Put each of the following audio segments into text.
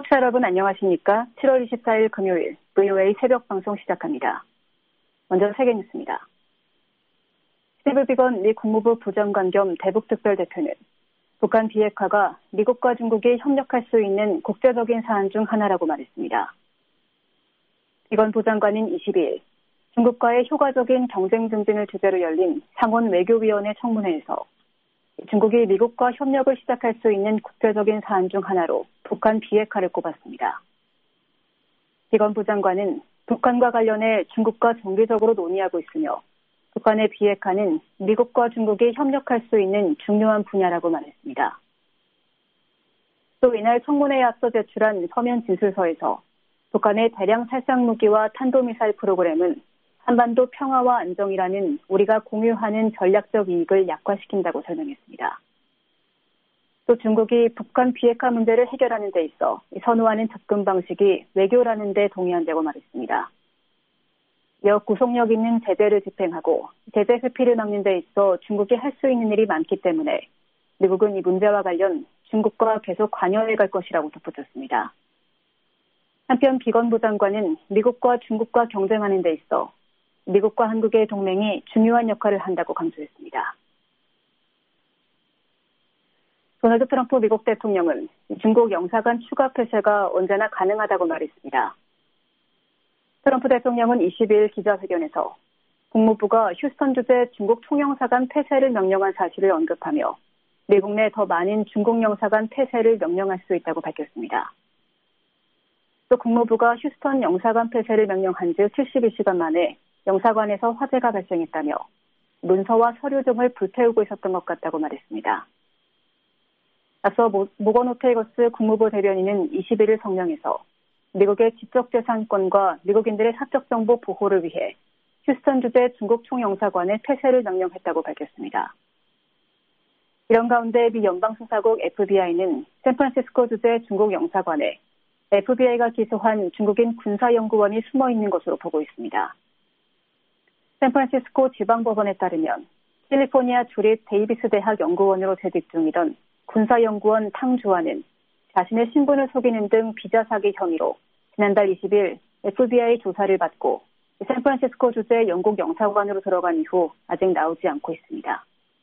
청취자 여러분 안녕하십니까? 7월 24일 금요일 VOA 새벽 방송 시작합니다. 먼저 세계 뉴스입니다. 스티브 비건 미 국무부 부장관 겸 대북특별대표는 북한 비핵화가 미국과 중국이 협력할 수 있는 국제적인 사안 중 하나라고 말했습니다. 비건 부장관은 22일 중국과의 효과적인 경쟁 증진을 주제로 열린 상원 외교위원회 청문회에서 중국이 미국과 협력을 시작할 수 있는 국제적인 사안 중 하나로 북한 비핵화를 꼽았습니다. 비건 부장관은 북한과 관련해 중국과 정기적으로 논의하고 있으며 북한의 비핵화는 미국과 중국이 협력할 수 있는 중요한 분야라고 말했습니다. 또 이날 청문회에 앞서 제출한 서면 진술서에서 북한의 대량 살상 무기와 탄도미사일 프로그램은 한반도 평화와 안정이라는 우리가 공유하는 전략적 이익을 약화시킨다고 설명했습니다. 또 중국이 북한 비핵화 문제를 해결하는 데 있어 선호하는 접근 방식이 외교라는 데 동의한다고 말했습니다. 이어 구속력 있는 제재를 집행하고 제재 회피를 막는 데 있어 중국이 할 수 있는 일이 많기 때문에 미국은 이 문제와 관련 중국과 계속 관여해 갈 것이라고 덧붙였습니다. 한편 비건 부장관은 미국과 중국과 경쟁하는 데 있어 미국과 한국의 동맹이 중요한 역할을 한다고 강조했습니다. 도널드 트럼프 미국 대통령은 중국 영사관 추가 폐쇄가 언제나 가능하다고 말했습니다. 트럼프 대통령은 22일 기자회견에서 국무부가 휴스턴 주재 중국 총영사관 폐쇄를 명령한 사실을 언급하며 미국 내 더 많은 중국 영사관 폐쇄를 명령할 수 있다고 밝혔습니다. 또 국무부가 휴스턴 영사관 폐쇄를 명령한 지 72시간 만에 영사관에서 화재가 발생했다며 문서와 서류 등을 불태우고 있었던 것 같다고 말했습니다. 앞서 모건 오테이거스 국무부 대변인은 21일 성명에서 미국의 지적재산권과 미국인들의 사적 정보 보호를 위해 휴스턴 주재 중국 총영사관의 폐쇄를 명령했다고 밝혔습니다. 이런 가운데 미 연방수사국 FBI는 샌프란시스코 주재 중국 영사관에 FBI가 기소한 중국인 군사연구원이 숨어 있는 것으로 보고 있습니다. 샌프란시스코 지방법원에 따르면 캘리포니아 주립 데이비스 대학 연구원으로 재직 중이던 군사연구원 탕주환은 자신의 신분을 속이는 등 비자 사기 혐의로 지난달 20일 FBI 조사를 받고 샌프란시스코 주재 영국 영사관으로 들어간 이후 아직 나오지 않고 있습니다.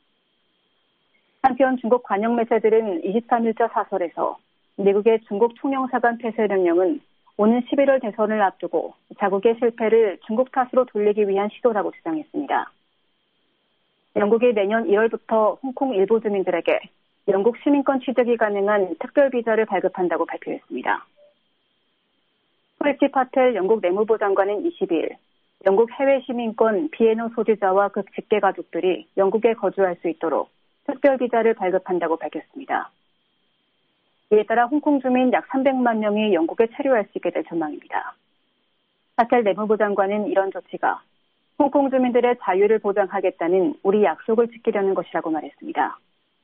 한편 중국 관영 매체들은 23일자 사설에서 미국의 중국 총영사관 폐쇄 명령은 오는 11월 대선을 앞두고 자국의 실패를 중국 탓으로 돌리기 위한 시도라고 주장했습니다. 영국이 내년 1월부터 홍콩 일부 주민들에게 영국 시민권 취득이 가능한 특별 비자를 발급한다고 발표했습니다. 프리티 파텔 영국 내무부 장관은 22일 영국 해외 시민권 비애노 소지자와 그 직계 가족들이 영국에 거주할 수 있도록 특별 비자를 발급한다고 밝혔습니다. 이에 따라 홍콩 주민 약 300만 명이 영국에 체류할 수 있게 될 전망입니다. 파텔 내무부 장관은 이런 조치가 홍콩 주민들의 자유를 보장하겠다는 우리 약속을 지키려는 것이라고 말했습니다.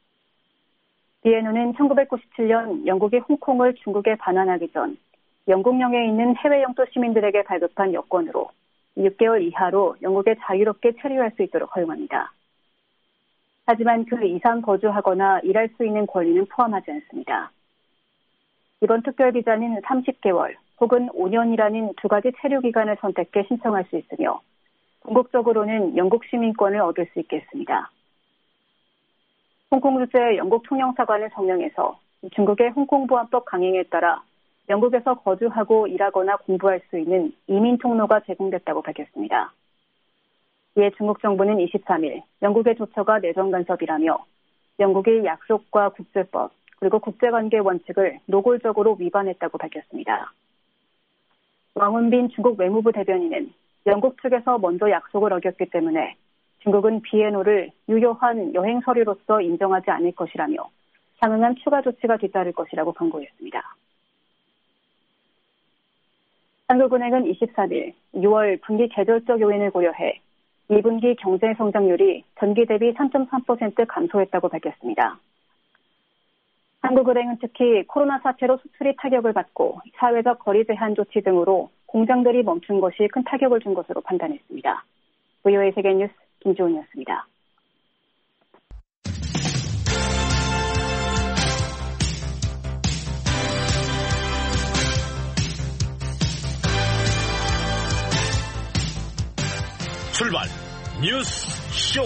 비에노는 1997년 영국이 홍콩을 중국에 반환하기 전 영국령에 있는 해외 영토 시민들에게 발급한 여권으로 6개월 이하로 영국에 자유롭게 체류할 수 있도록 허용합니다. 하지만 그 이상 거주하거나 일할 수 있는 권리는 포함하지 않습니다. 이번 특별비자는 30개월 혹은 5년이라는 두 가지 체류 기간을 선택해 신청할 수 있으며 궁극적으로는 영국 시민권을 얻을 수 있겠습니다. 홍콩 주재 영국 총영사관은 성명에서 중국의 홍콩보안법 강행에 따라 영국에서 거주하고 일하거나 공부할 수 있는 이민 통로가 제공됐다고 밝혔습니다. 이에 중국 정부는 23일 영국의 조처가 내정 간섭이라며 영국이 약속과 국제법 그리고 국제관계 원칙을 노골적으로 위반했다고 밝혔습니다. 왕원빈 중국 외무부 대변인은 영국 측에서 먼저 약속을 어겼기 때문에 중국은 비에노를 유효한 여행 서류로서 인정하지 않을 것이라며 상응한 추가 조치가 뒤따를 것이라고 경고했습니다. 한국은행은 23일 6월 분기 계절적 요인을 고려해 2분기 경제 성장률이 전기 대비 3.3% 감소했다고 밝혔습니다. 한국은행은 특히 코로나 사태로 수출이 타격을 받고 사회적 거리 제한 조치 등으로 공장들이 멈춘 것이 큰 타격을 준 것으로 판단했습니다. VOA 세계뉴스 김지훈이었습니다. 출발 뉴스 쇼.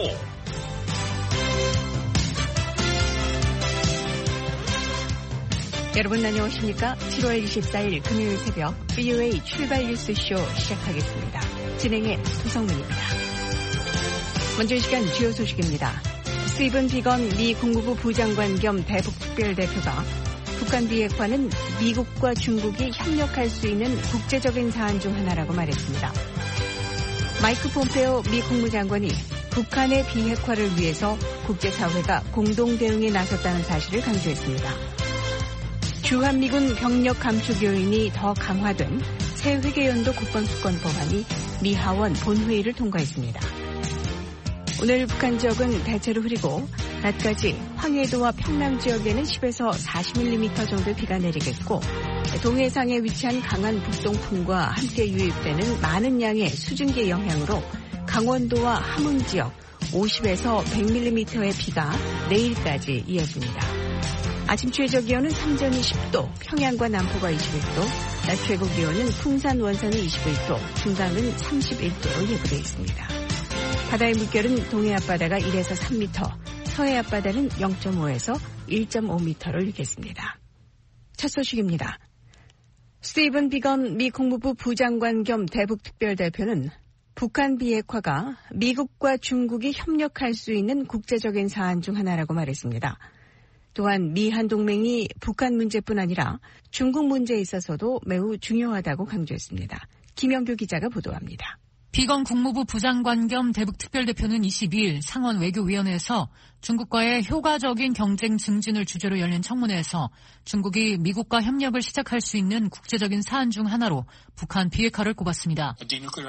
여러분 안녕하십니까? 7월 24일 금요일 새벽 VOA 출발 뉴스 쇼 시작하겠습니다. 진행의 도성문입니다. 먼저 이 시간 주요 소식입니다. 스티븐 비건 미 국무부 부장관 겸 대북 특별대표가 북한 비핵화는 미국과 중국이 협력할 수 있는 국제적인 사안 중 하나라고 말했습니다. 마이크 폼페오 미 국무장관이 북한의 비핵화를 위해서 국제사회가 공동 대응에 나섰다는 사실을 강조했습니다. 주한미군 병력 감축 요인이 더 강화된 새 회계연도 국방수권 법안이 미 하원 본회의를 통과했습니다. 오늘 북한 지역은 대체로 흐리고 낮까지 황해도와 평남 지역에는 10에서 40mm 정도 비가 내리겠고 동해상에 위치한 강한 북동풍과 함께 유입되는 많은 양의 수증기의 영향으로 강원도와 함흥 지역 50에서 100mm의 비가 내일까지 이어집니다. 아침 최저 기온은 삼전이 10도, 평양과 남포가 21도, 낮 최고 기온은 풍산 원산은 21도, 중강은 31도로 예보되어 있습니다. 바다의 물결은 동해 앞바다가 1에서 3m, 서해 앞바다는 0.5에서 1.5m로 일겠습니다. 첫 소식입니다. 스티븐 비건 미 국무부 부장관 겸 대북 특별대표는 북한 비핵화가 미국과 중국이 협력할 수 있는 국제적인 사안 중 하나라고 말했습니다. 또한 미한 동맹이 북한 문제뿐 아니라 중국 문제에 있어서도 매우 중요하다고 강조했습니다. 김영규 기자가 보도합니다. 비건 국무부 부장관 겸 대북 특별대표는 22일 상원 외교위원회에서 중국과의 효과적인 경쟁 증진을 주제로 열린 청문회에서 중국이 미국과 협력을 시작할 수 있는 국제적인 사안 중 하나로 북한 비핵화를 꼽았습니다.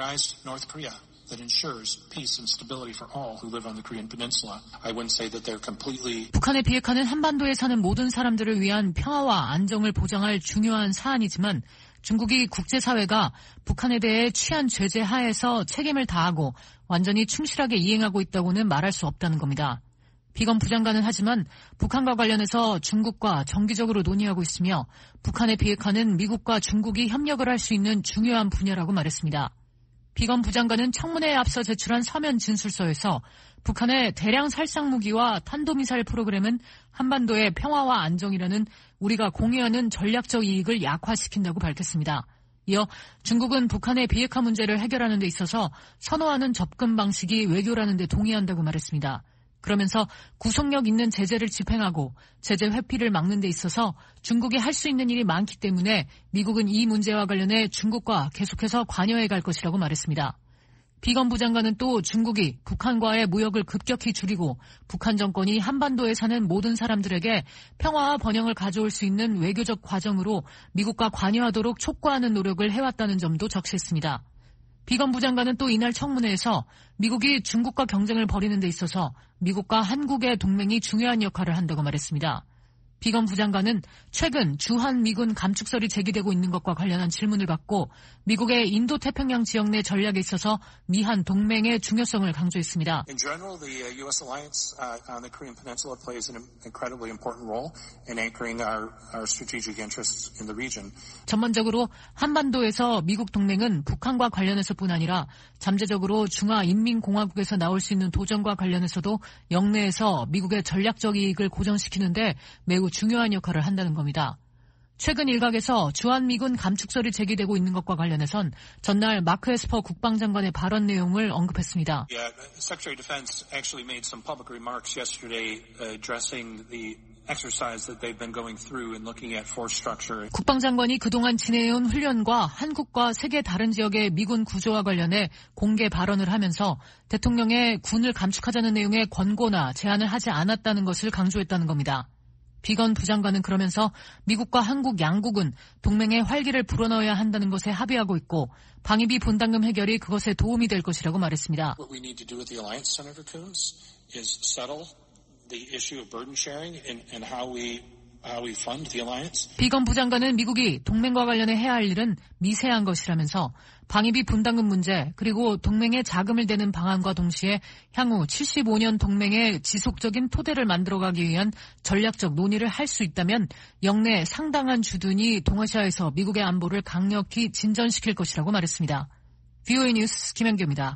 that ensures peace and stability for all who live on the Korean Peninsula. I wouldn't say that they're completely. 북한의 비핵화는 한반도에 사는 모든 사람들을 위한 평화와 안정을 보장할 중요한 사안이지만 중국이 국제사회가 북한에 대해 취한 제재 하에서 책임을 다하고 완전히 충실하게 이행하고 있다고는 말할 수 없다는 겁니다. 비건 부장관은 하지만 북한과 관련해서 중국과 정기적으로 논의하고 있으며 북한의 비핵화는 미국과 중국이 협력을 할 수 있는 중요한 분야라고 말했습니다. 비건 부장관은 청문회에 앞서 제출한 서면 진술서에서 북한의 대량 살상 무기와 탄도미사일 프로그램은 한반도의 평화와 안정이라는 우리가 공유하는 전략적 이익을 약화시킨다고 밝혔습니다. 이어 중국은 북한의 비핵화 문제를 해결하는 데 있어서 선호하는 접근 방식이 외교라는 데 동의한다고 말했습니다. 그러면서 구속력 있는 제재를 집행하고 제재 회피를 막는 데 있어서 중국이 할 수 있는 일이 많기 때문에 미국은 이 문제와 관련해 중국과 계속해서 관여해 갈 것이라고 말했습니다. 비건 부장관은 또 중국이 북한과의 무역을 급격히 줄이고 북한 정권이 한반도에 사는 모든 사람들에게 평화와 번영을 가져올 수 있는 외교적 과정으로 미국과 관여하도록 촉구하는 노력을 해왔다는 점도 적시했습니다. 비건 부장관은 또 이날 청문회에서 미국이 중국과 경쟁을 벌이는 데 있어서 미국과 한국의 동맹이 중요한 역할을 한다고 말했습니다. 비건 부장관은 최근 주한미군 감축설이 제기되고 있는 것과 관련한 질문을 받고 미국의 인도태평양 지역 내 전략에 있어서 미한 동맹의 중요성을 강조했습니다. In general, the U.S. alliance on the Korean Peninsula plays an incredibly important role in anchoring our strategic interests in the region. 전반적으로 한반도에서 미국 동맹은 북한과 관련해서뿐 아니라 잠재적으로 중화인민공화국에서 나올 수 있는 도전과 관련해서도 영내에서 미국의 전략적 이익을 고정시키는데 매우 중요한 역할을 한다는 겁니다. 최근 일각에서 주한미군 감축설이 제기되고 있는 것과 관련해선 전날 마크 에스퍼 국방장관의 발언 내용을 언급했습니다. Yeah, Secretary of Defense actually made some public remarks yesterday addressing the exercise that they've been going through and looking at force structure. 국방장관이 그동안 진행해온 훈련과 한국과 세계 다른 지역의 미군 구조와 관련해 공개 발언을 하면서 대통령의 군을 감축하자는 내용의 권고나 제안을 하지 않았다는 것을 강조했다는 겁니다. 비건 부장관은 그러면서 미국과 한국 양국은 동맹의 활기를 불어넣어야 한다는 것에 합의하고 있고 방위비 분담금 해결이 그것에 도움이 될 것이라고 말했습니다. What we need to do with the alliance, Senator Coons, is settle the issue of burden sharing and how we fund the alliance. 비건 부장관은 미국이 동맹과 관련해 해야 할 일은 미세한 것이라면서 방위비 분담금 문제 그리고 동맹에 자금을 대는 방안과 동시에 향후 75년 동맹의 지속적인 토대를 만들어가기 위한 전략적 논의를 할 수 있다면 영내 상당한 주둔이 동아시아에서 미국의 안보를 강력히 진전시킬 것이라고 말했습니다. VOA 뉴스 김현규입니다.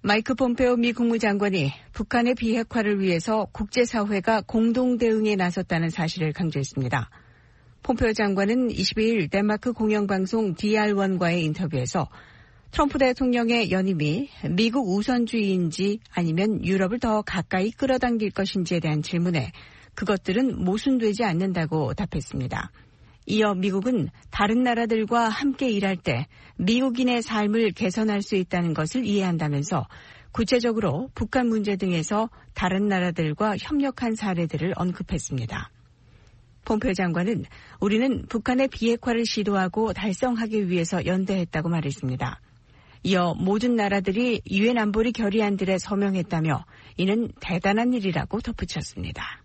마이크 폼페오 미 국무장관이 북한의 비핵화를 위해서 국제사회가 공동 대응에 나섰다는 사실을 강조했습니다. 폼페오 장관은 22일 덴마크 공영방송 DR1과의 인터뷰에서 트럼프 대통령의 연임이 미국 우선주의인지 아니면 유럽을 더 가까이 끌어당길 것인지에 대한 질문에 그것들은 모순되지 않는다고 답했습니다. 이어 미국은 다른 나라들과 함께 일할 때 미국인의 삶을 개선할 수 있다는 것을 이해한다면서 구체적으로 북한 문제 등에서 다른 나라들과 협력한 사례들을 언급했습니다. 폼페오 장관은 우리는 북한의 비핵화를 시도하고 달성하기 위해서 연대했다고 말했습니다. 이어 모든 나라들이 유엔 안보리 결의안들에 서명했다며 이는 대단한 일이라고 덧붙였습니다.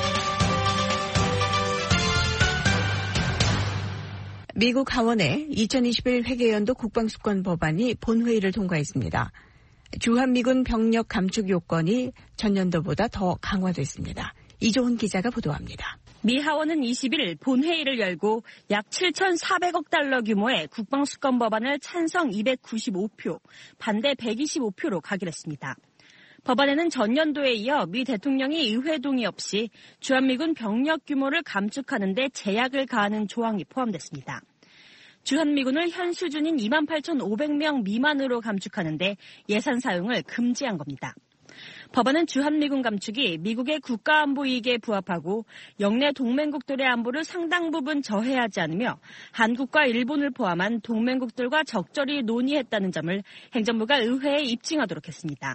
미국 하원의 2021 회계연도 국방수권 법안이 본회의를 통과했습니다. 주한미군 병력 감축 요건이 전년도보다 더 강화됐습니다. 이조훈 기자가 보도합니다. 미 하원은 20일 본회의를 열고 약 7,400억 달러 규모의 국방수권 법안을 찬성 295표, 반대 125표로 가결했습니다. 법안에는 전년도에 이어 미 대통령이 의회 동의 없이 주한미군 병력 규모를 감축하는 데 제약을 가하는 조항이 포함됐습니다. 주한미군을 현 수준인 28,500명 미만으로 감축하는 데 예산 사용을 금지한 겁니다. 법안은 주한미군 감축이 미국의 국가안보 이익에 부합하고 영내 동맹국들의 안보를 상당 부분 저해하지 않으며 한국과 일본을 포함한 동맹국들과 적절히 논의했다는 점을 행정부가 의회에 입증하도록 했습니다.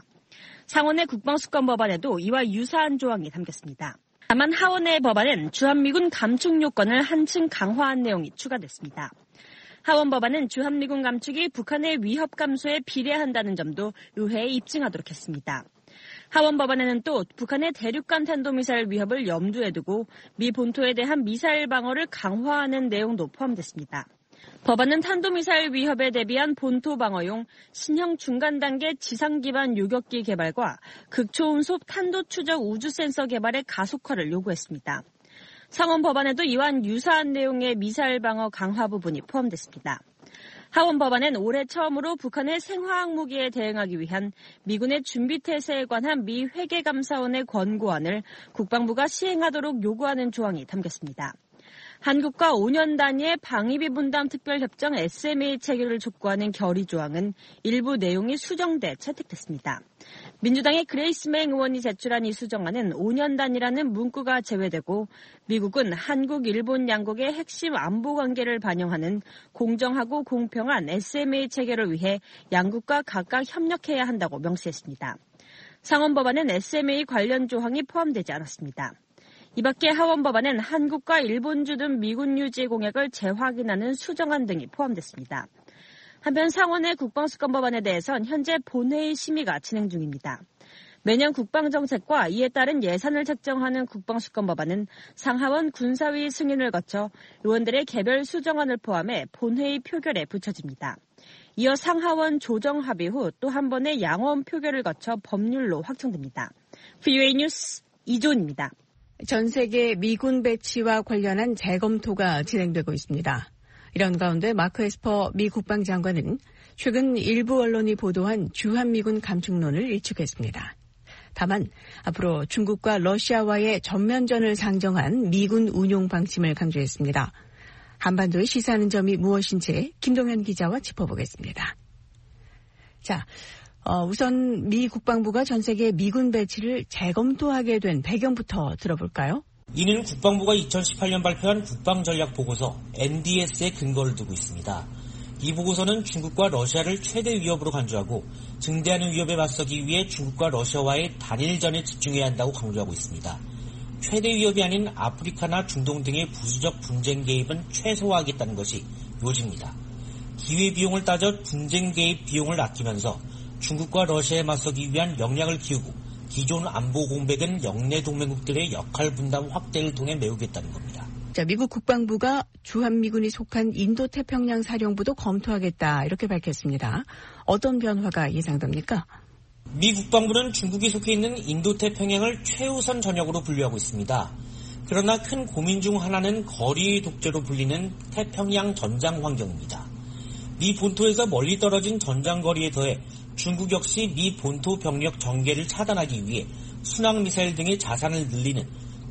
상원의 국방수권 법안에도 이와 유사한 조항이 담겼습니다. 다만 하원의 법안은 주한미군 감축 요건을 한층 강화한 내용이 추가됐습니다. 하원 법안은 주한미군 감축이 북한의 위협 감소에 비례한다는 점도 의회에 입증하도록 했습니다. 하원 법안에는 또 북한의 대륙간 탄도미사일 위협을 염두에 두고 미 본토에 대한 미사일 방어를 강화하는 내용도 포함됐습니다. 법안은 탄도미사일 위협에 대비한 본토 방어용 신형 중간 단계 지상 기반 요격기 개발과 극초음속 탄도 추적 우주 센서 개발의 가속화를 요구했습니다. 상원 법안에도 이와 유사한 내용의 미사일 방어 강화 부분이 포함됐습니다. 하원 법안은 올해 처음으로 북한의 생화학 무기에 대응하기 위한 미군의 준비태세에 관한 미 회계감사원의 권고안을 국방부가 시행하도록 요구하는 조항이 담겼습니다. 한국과 5년 단위의 방위비 분담 특별협정 SMA 체결을 촉구하는 결의 조항은 일부 내용이 수정돼 채택됐습니다. 민주당의 그레이스 맹 의원이 제출한 이 수정안은 5년 단위라는 문구가 제외되고 미국은 한국, 일본 양국의 핵심 안보 관계를 반영하는 공정하고 공평한 SMA 체결을 위해 양국과 각각 협력해야 한다고 명시했습니다. 상원 법안은 SMA 관련 조항이 포함되지 않았습니다. 이 밖에 하원 법안은 한국과 일본주 등 미군 유지 공약을 재확인하는 수정안 등이 포함됐습니다. 한편 상원의 국방수권 법안에 대해선 현재 본회의 심의가 진행 중입니다. 매년 국방정책과 이에 따른 예산을 책정하는 국방수권 법안은 상하원 군사위 승인을 거쳐 의원들의 개별 수정안을 포함해 본회의 표결에 붙여집니다. 이어 상하원 조정 합의 후 또 한 번의 양원 표결을 거쳐 법률로 확정됩니다. VOA 뉴스 이조은입니다. 전 세계 미군 배치와 관련한 재검토가 진행되고 있습니다. 이런 가운데 마크 에스퍼 미 국방장관은 최근 일부 언론이 보도한 주한미군 감축론을 일축했습니다. 다만 앞으로 중국과 러시아와의 전면전을 상정한 미군 운용 방침을 강조했습니다. 한반도에 시사하는 점이 무엇인지 김동현 기자와 짚어보겠습니다. 자, 우선 미 국방부가 전 세계 미군 배치를 재검토하게 된 배경부터 들어볼까요? 이는 국방부가 2018년 발표한 국방전략보고서 NDS에 근거를 두고 있습니다. 이 보고서는 중국과 러시아를 최대 위협으로 간주하고 증대하는 위협에 맞서기 위해 중국과 러시아와의 단일전에 집중해야 한다고 강조하고 있습니다. 최대 위협이 아닌 아프리카나 중동 등의 부수적 분쟁 개입은 최소화하겠다는 것이 요지입니다. 기회비용을 따져 분쟁 개입 비용을 아끼면서 중국과 러시아에 맞서기 위한 역량을 키우고 기존 안보 공백은 영내 동맹국들의 역할 분담 확대를 통해 메우겠다는 겁니다. 자, 미국 국방부가 주한미군이 속한 인도태평양 사령부도 검토하겠다 이렇게 밝혔습니다. 어떤 변화가 예상됩니까? 미 국방부는 중국이 속해 있는 인도태평양을 최우선 전역으로 분류하고 있습니다. 그러나 큰 고민 중 하나는 거리 독재로 불리는 태평양 전장 환경입니다. 미 본토에서 멀리 떨어진 전장 거리에 더해 중국 역시 미 본토 병력 전개를 차단하기 위해 순항미사일 등의 자산을 늘리는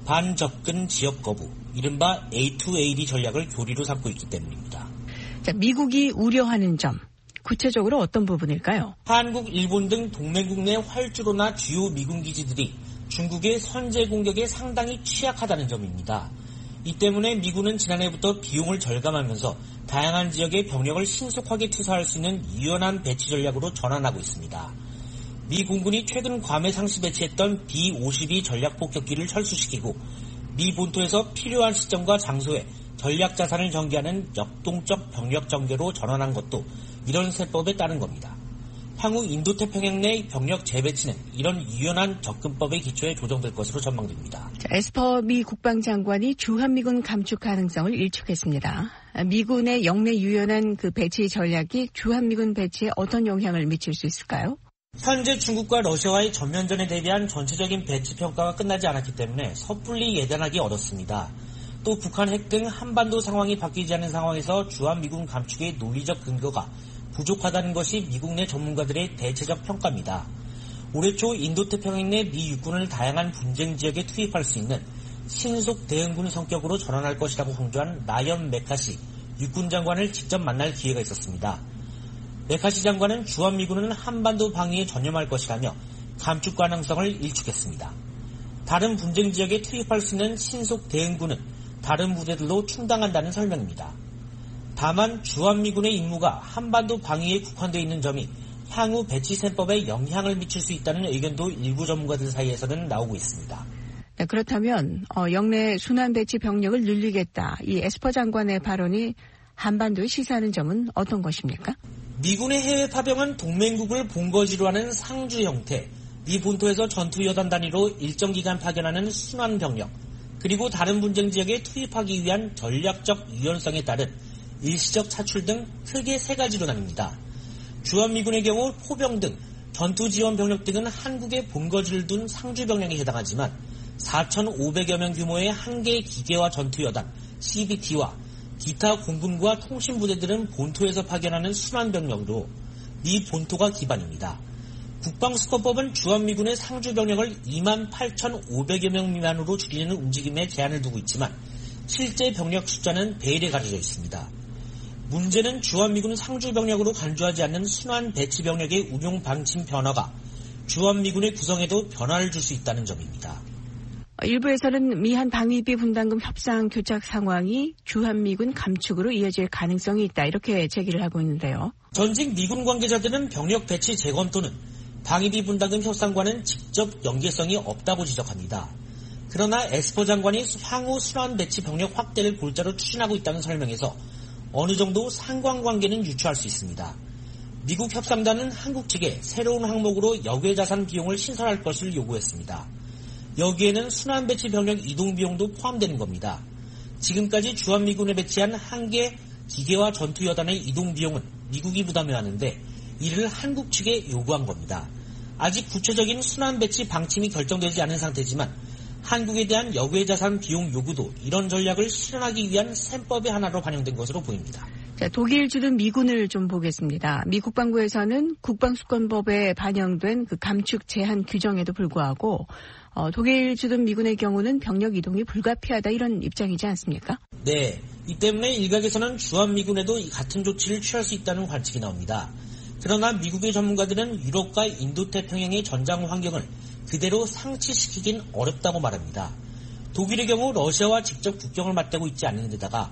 반접근 지역 거부, 이른바 A2AD 전략을 교리로 삼고 있기 때문입니다. 자, 미국이 우려하는 점, 구체적으로 어떤 부분일까요? 한국, 일본 등 동맹국 내 활주로나 주요 미군 기지들이 중국의 선제 공격에 상당히 취약하다는 점입니다. 이 때문에 미군은 지난해부터 비용을 절감하면서 다양한 지역에 병력을 신속하게 투사할 수 있는 유연한 배치 전략으로 전환하고 있습니다. 미 공군이 최근 괌에 상시 배치했던 B-52 전략 폭격기를 철수시키고 미 본토에서 필요한 시점과 장소에 전략 자산을 전개하는 역동적 병력 전개로 전환한 것도 이런 세법에 따른 겁니다. 향후 인도태평양 내 병력 재배치는 이런 유연한 접근법의 기초에 조정될 것으로 전망됩니다. 에스퍼 미 국방장관이 주한미군 감축 가능성을 일축했습니다. 미군의 영내 유연한 그 배치 전략이 주한미군 배치에 어떤 영향을 미칠 수 있을까요? 현재 중국과 러시아와의 전면전에 대비한 전체적인 배치 평가가 끝나지 않았기 때문에 섣불리 예단하기 어렵습니다. 또 북한 핵 등 한반도 상황이 바뀌지 않은 상황에서 주한미군 감축의 논리적 근거가 부족하다는 것이 미국 내 전문가들의 대체적 평가입니다. 올해 초 인도태평양 내 미 육군을 다양한 분쟁 지역에 투입할 수 있는 신속 대응군 성격으로 전환할 것이라고 강조한 라이언 메카시 육군 장관을 직접 만날 기회가 있었습니다. 메카시 장관은 주한미군은 한반도 방위에 전념할 것이라며 감축 가능성을 일축했습니다. 다른 분쟁 지역에 투입할 수 있는 신속 대응군은 다른 부대들로 충당한다는 설명입니다. 다만 주한미군의 임무가 한반도 방위에 국한되어 있는 점이 향후 배치 셈법에 영향을 미칠 수 있다는 의견도 일부 전문가들 사이에서는 나오고 있습니다. 네, 그렇다면 영내 순환 배치 병력을 늘리겠다. 이 에스퍼 장관의 발언이 한반도에 시사하는 점은 어떤 것입니까? 미군의 해외 파병은 동맹국을 본거지로 하는 상주 형태, 미 본토에서 전투여단 단위로 일정 기간 파견하는 순환 병력, 그리고 다른 분쟁 지역에 투입하기 위한 전략적 유연성에 따른 일시적 차출 등 크게 세 가지로 나뉩니다. 주한미군의 경우 포병 등 전투지원 병력 등은 한국의 본거지를 둔 상주 병력에 해당하지만 4,500여 명 규모의 한 개의 기계화 전투여단 CBT와 기타 공군과 통신부대들은 본토에서 파견하는 순환 병력으로 미 본토가 기반입니다. 국방수권법은 주한미군의 상주 병력을 28,500여 명 미만으로 줄이는 움직임에 제한을 두고 있지만 실제 병력 숫자는 배일에 가려져 있습니다. 문제는 주한미군 상주 병력으로 간주하지 않는 순환 배치 병력의 운용 방침 변화가 주한미군의 구성에도 변화를 줄 수 있다는 점입니다. 일부에서는 미한 방위비 분담금 협상 교착 상황이 주한미군 감축으로 이어질 가능성이 있다. 이렇게 제기를 하고 있는데요. 전직 미군 관계자들은 병력 배치 재검토는 방위비 분담금 협상과는 직접 연계성이 없다고 지적합니다. 그러나 에스퍼 장관이 향후 순환 배치 병력 확대를 골자로 추진하고 있다는 설명에서 어느 정도 상관관계는 유추할 수 있습니다. 미국 협상단은 한국 측에 새로운 항목으로 역외자산 비용을 신설할 것을 요구했습니다. 여기에는 순환 배치 병력 이동 비용도 포함되는 겁니다. 지금까지 주한미군에 배치한 한 개 기계화 전투여단의 이동 비용은 미국이 부담해야 하는데 이를 한국 측에 요구한 겁니다. 아직 구체적인 순환 배치 방침이 결정되지 않은 상태지만 한국에 대한 역외자산 비용 요구도 이런 전략을 실현하기 위한 셈법의 하나로 반영된 것으로 보입니다. 자, 독일 주둔 미군을 좀 보겠습니다. 미 국방부에서는 국방수권법에 반영된 그 감축 제한 규정에도 불구하고 독일 주둔 미군의 경우는 병력 이동이 불가피하다 이런 입장이지 않습니까? 네. 이 때문에 일각에서는 주한미군에도 같은 조치를 취할 수 있다는 관측이 나옵니다. 그러나 미국의 전문가들은 유럽과 인도태평양의 전장 환경을 그대로 상치시키긴 어렵다고 말합니다. 독일의 경우 러시아와 직접 국경을 맞대고 있지 않는 데다가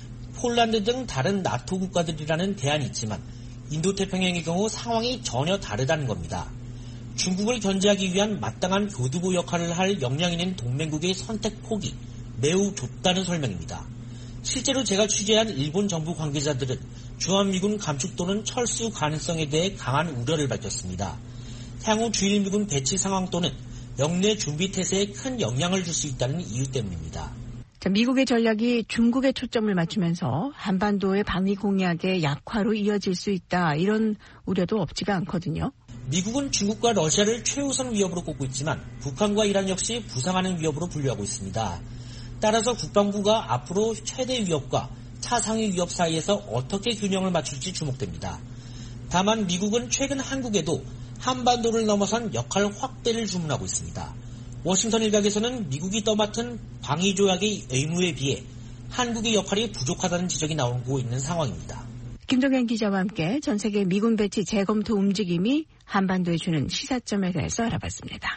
폴란드 등 다른 나토 국가들이라는 대안이 있지만 인도태평양의 경우 상황이 전혀 다르다는 겁니다. 중국을 견제하기 위한 마땅한 교두보 역할을 할 역량 있는 동맹국의 선택 폭이 매우 좁다는 설명입니다. 실제로 제가 취재한 일본 정부 관계자들은 주한미군 감축 또는 철수 가능성에 대해 강한 우려를 밝혔습니다. 향후 주일미군 배치 상황 또는 영내 준비 태세에 큰 영향을 줄 수 있다는 이유 때문입니다. 자, 미국의 전략이 중국에 초점을 맞추면서 한반도의 방위 공약의 약화로 이어질 수 있다. 이런 우려도 없지가 않거든요. 미국은 중국과 러시아를 최우선 위협으로 꼽고 있지만 북한과 이란 역시 부상하는 위협으로 분류하고 있습니다. 따라서 국방부가 앞으로 최대 위협과 차상위 위협 사이에서 어떻게 균형을 맞출지 주목됩니다. 다만 미국은 최근 한국에도 한반도를 넘어선 역할 확대를 주문하고 있습니다. 워싱턴 일각에서는 미국이 떠맡은 방위조약의 의무에 비해 한국의 역할이 부족하다는 지적이 나오고 있는 상황입니다. 김동현 기자와 함께 전 세계 미군 배치 재검토 움직임이 한반도에 주는 시사점에 대해서 알아봤습니다.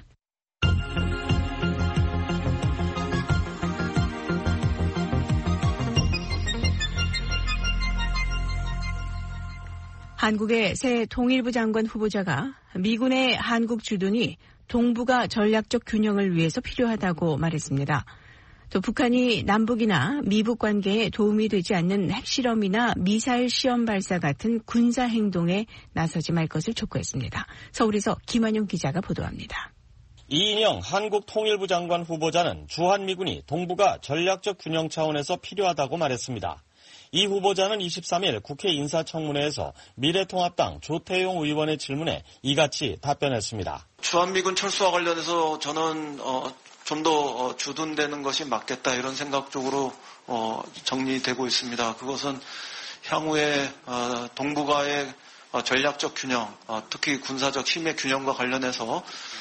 한국의 새 통일부 장관 후보자가 미군의 한국 주둔이 동북아 전략적 균형을 위해서 필요하다고 말했습니다. 또 북한이 남북이나 미북 관계에 도움이 되지 않는 핵실험이나 미사일 시험 발사 같은 군사 행동에 나서지 말 것을 촉구했습니다. 서울에서 김한용 기자가 보도합니다. 이인영 한국 통일부 장관 후보자는 주한미군이 동북아 전략적 균형 차원에서 필요하다고 말했습니다. 이 후보자는 23일 국회 인사청문회에서 미래통합당 조태용 의원의 질문에 이같이 답변했습니다. 주한미군 철수와 관련해서 저는 좀 더 주둔되는 것이 맞겠다 이런 생각 쪽으로 정리되고 있습니다. 그것은 향후에 동북아의 전략적 균형, 특히 군사적 힘의 균형과 관련해서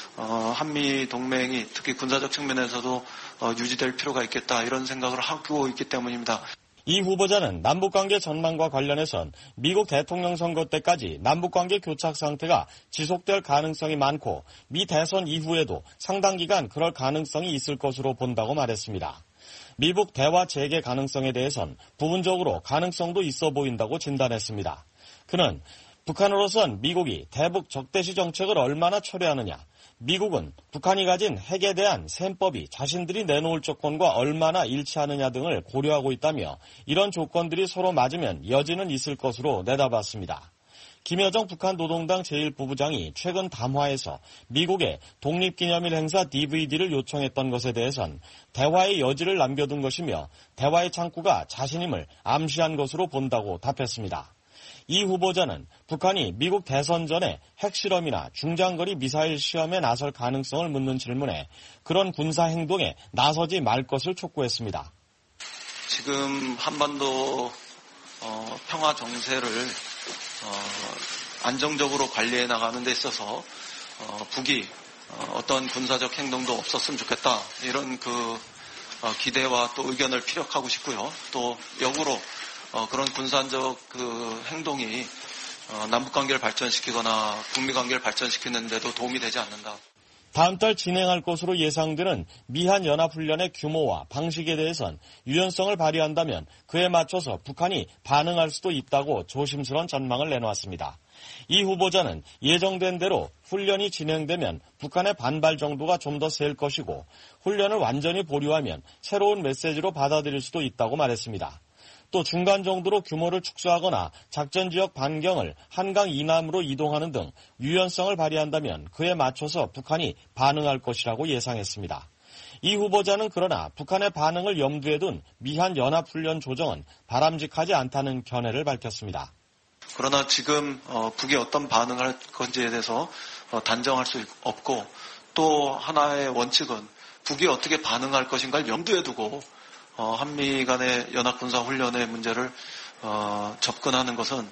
한미 동맹이 특히 군사적 측면에서도 유지될 필요가 있겠다 이런 생각을 하고 있기 때문입니다. 이 후보자는 남북관계 전망과 관련해선 미국 대통령 선거 때까지 남북관계 교착 상태가 지속될 가능성이 많고 미 대선 이후에도 상당 기간 그럴 가능성이 있을 것으로 본다고 말했습니다. 미북 대화 재개 가능성에 대해선 부분적으로 가능성도 있어 보인다고 진단했습니다. 그는 북한으로선 미국이 대북 적대시 정책을 얼마나 철회하느냐, 미국은 북한이 가진 핵에 대한 셈법이 자신들이 내놓을 조건과 얼마나 일치하느냐 등을 고려하고 있다며 이런 조건들이 서로 맞으면 여지는 있을 것으로 내다봤습니다. 김여정 북한 노동당 제1부부장이 최근 담화에서 미국의 독립기념일 행사 DVD를 요청했던 것에 대해선 대화의 여지를 남겨둔 것이며 대화의 창구가 자신임을 암시한 것으로 본다고 답했습니다. 이 후보자는 북한이 미국 대선 전에 핵실험이나 중장거리 미사일 시험에 나설 가능성을 묻는 질문에 그런 군사 행동에 나서지 말 것을 촉구했습니다. 지금 한반도 평화 정세를 안정적으로 관리해 나가는 데 있어서 북이 어떤 군사적 행동도 없었으면 좋겠다 이런 기대와 또 의견을 피력하고 싶고요. 또 역으로 그런 군사적 행동이 남북관계를 발전시키거나 북미관계를 발전시키는 데도 도움이 되지 않는다. 다음 달 진행할 것으로 예상되는 미한연합훈련의 규모와 방식에 대해선 유연성을 발휘한다면 그에 맞춰서 북한이 반응할 수도 있다고 조심스러운 전망을 내놓았습니다. 이 후보자는 예정된 대로 훈련이 진행되면 북한의 반발 정도가 좀 더 셀 것이고 훈련을 완전히 보류하면 새로운 메시지로 받아들일 수도 있다고 말했습니다. 또 중간 정도로 규모를 축소하거나 작전 지역 반경을 한강 이남으로 이동하는 등 유연성을 발휘한다면 그에 맞춰서 북한이 반응할 것이라고 예상했습니다. 이 후보자는 그러나 북한의 반응을 염두에 둔 미한연합훈련 조정은 바람직하지 않다는 견해를 밝혔습니다. 그러나 지금 북이 어떤 반응할 건지에 대해서 단정할 수 없고 또 하나의 원칙은 북이 어떻게 반응할 것인가를 염두에 두고 한미 간의 연합군사훈련의 문제를 접근하는 것은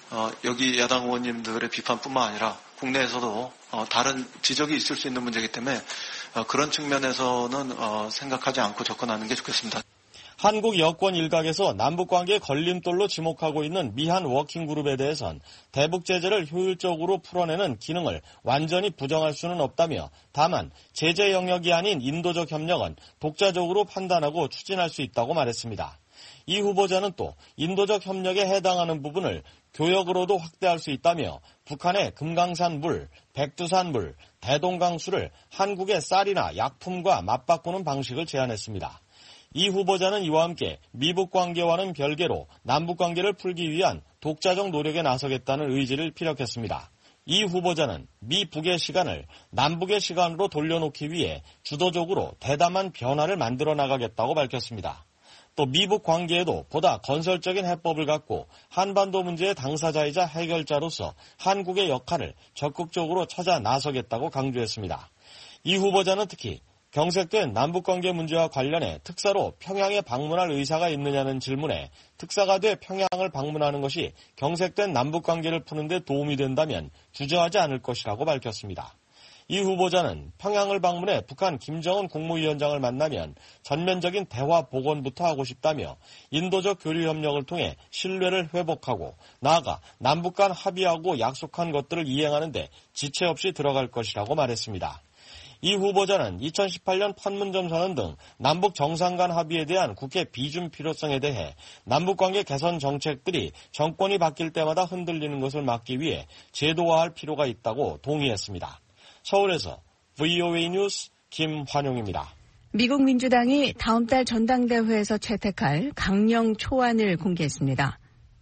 여기 야당 의원님들의 비판뿐만 아니라 국내에서도 다른 지적이 있을 수 있는 문제이기 때문에 그런 측면에서는 생각하지 않고 접근하는 게 좋겠습니다. 한국 여권 일각에서 남북관계 걸림돌로 지목하고 있는 미한 워킹그룹에 대해선 대북 제재를 효율적으로 풀어내는 기능을 완전히 부정할 수는 없다며 다만 제재 영역이 아닌 인도적 협력은 독자적으로 판단하고 추진할 수 있다고 말했습니다. 이 후보자는 또 인도적 협력에 해당하는 부분을 교역으로도 확대할 수 있다며 북한의 금강산 물, 백두산 물, 대동강수를 한국의 쌀이나 약품과 맞바꾸는 방식을 제안했습니다. 이 후보자는 이와 함께 미북 관계와는 별개로 남북 관계를 풀기 위한 독자적 노력에 나서겠다는 의지를 피력했습니다. 이 후보자는 미북의 시간을 남북의 시간으로 돌려놓기 위해 주도적으로 대담한 변화를 만들어 나가겠다고 밝혔습니다. 또 미북 관계에도 보다 건설적인 해법을 갖고 한반도 문제의 당사자이자 해결자로서 한국의 역할을 적극적으로 찾아 나서겠다고 강조했습니다. 이 후보자는 특히 경색된 남북관계 문제와 관련해 특사로 평양에 방문할 의사가 있느냐는 질문에 특사가 돼 평양을 방문하는 것이 경색된 남북관계를 푸는 데 도움이 된다면 주저하지 않을 것이라고 밝혔습니다. 이 후보자는 평양을 방문해 북한 김정은 국무위원장을 만나면 전면적인 대화 복원부터 하고 싶다며 인도적 교류 협력을 통해 신뢰를 회복하고 나아가 남북 간 합의하고 약속한 것들을 이행하는 데 지체 없이 들어갈 것이라고 말했습니다. 이 후보자는 2018년 판문점 선언 등 남북 정상 간 합의에 대한 국회 비준 필요성에 대해 남북관계 개선 정책들이 정권이 바뀔 때마다 흔들리는 것을 막기 위해 제도화할 필요가 있다고 동의했습니다. 서울에서 VOA 뉴스 김환용입니다. 미국 민주당이 다음 달 전당대회에서 채택할 강령 초안을 공개했습니다.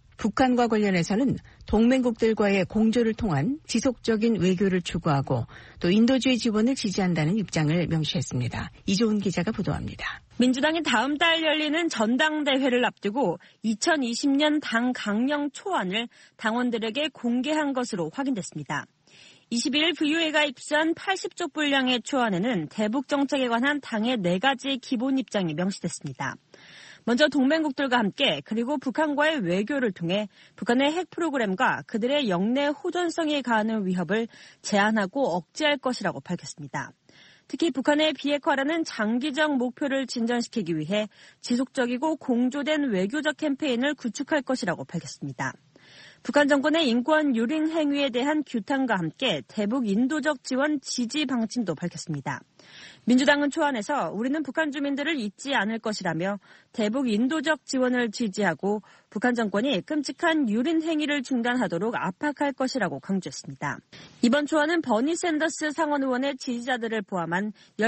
북한과 관련해서는 동맹국들과의 공조를 통한 지속적인 외교를 추구하고 또 인도주의 지원을 지지한다는 입장을 명시했습니다. 이조은 기자가 보도합니다. 민주당이 다음 달 열리는 전당대회를 앞두고 2020년 당 강령 초안을 당원들에게 공개한 것으로 확인됐습니다. 21일 VOA가 입수한 80조 분량의 초안에는 대북 정책에 관한 당의 4가지 기본 입장이 명시됐습니다. 먼저 동맹국들과 함께 그리고 북한과의 외교를 통해 북한의 핵 프로그램과 그들의 영내 호전성에 가하는 위협을 제한하고 억제할 것이라고 밝혔습니다. 특히 북한의 비핵화라는 장기적 목표를 진전시키기 위해 지속적이고 공조된 외교적 캠페인을 구축할 것이라고 밝혔습니다. 북한 정권의 인권 유린 행위에 대한 규탄과 함께 대북 인도적 지원 지지 방침도 밝혔습니다. 민주당은 초안에서 우리는 북한 주민들을 잊지 않을 것이라며 대북 인도적 지원을 지지하고 북한 정권이 끔찍한 유린 행위를 중단하도록 압박할 것이라고 강조했습니다. 이번 초안은 버니 샌더스 상원 의원의 지지자들을 포함한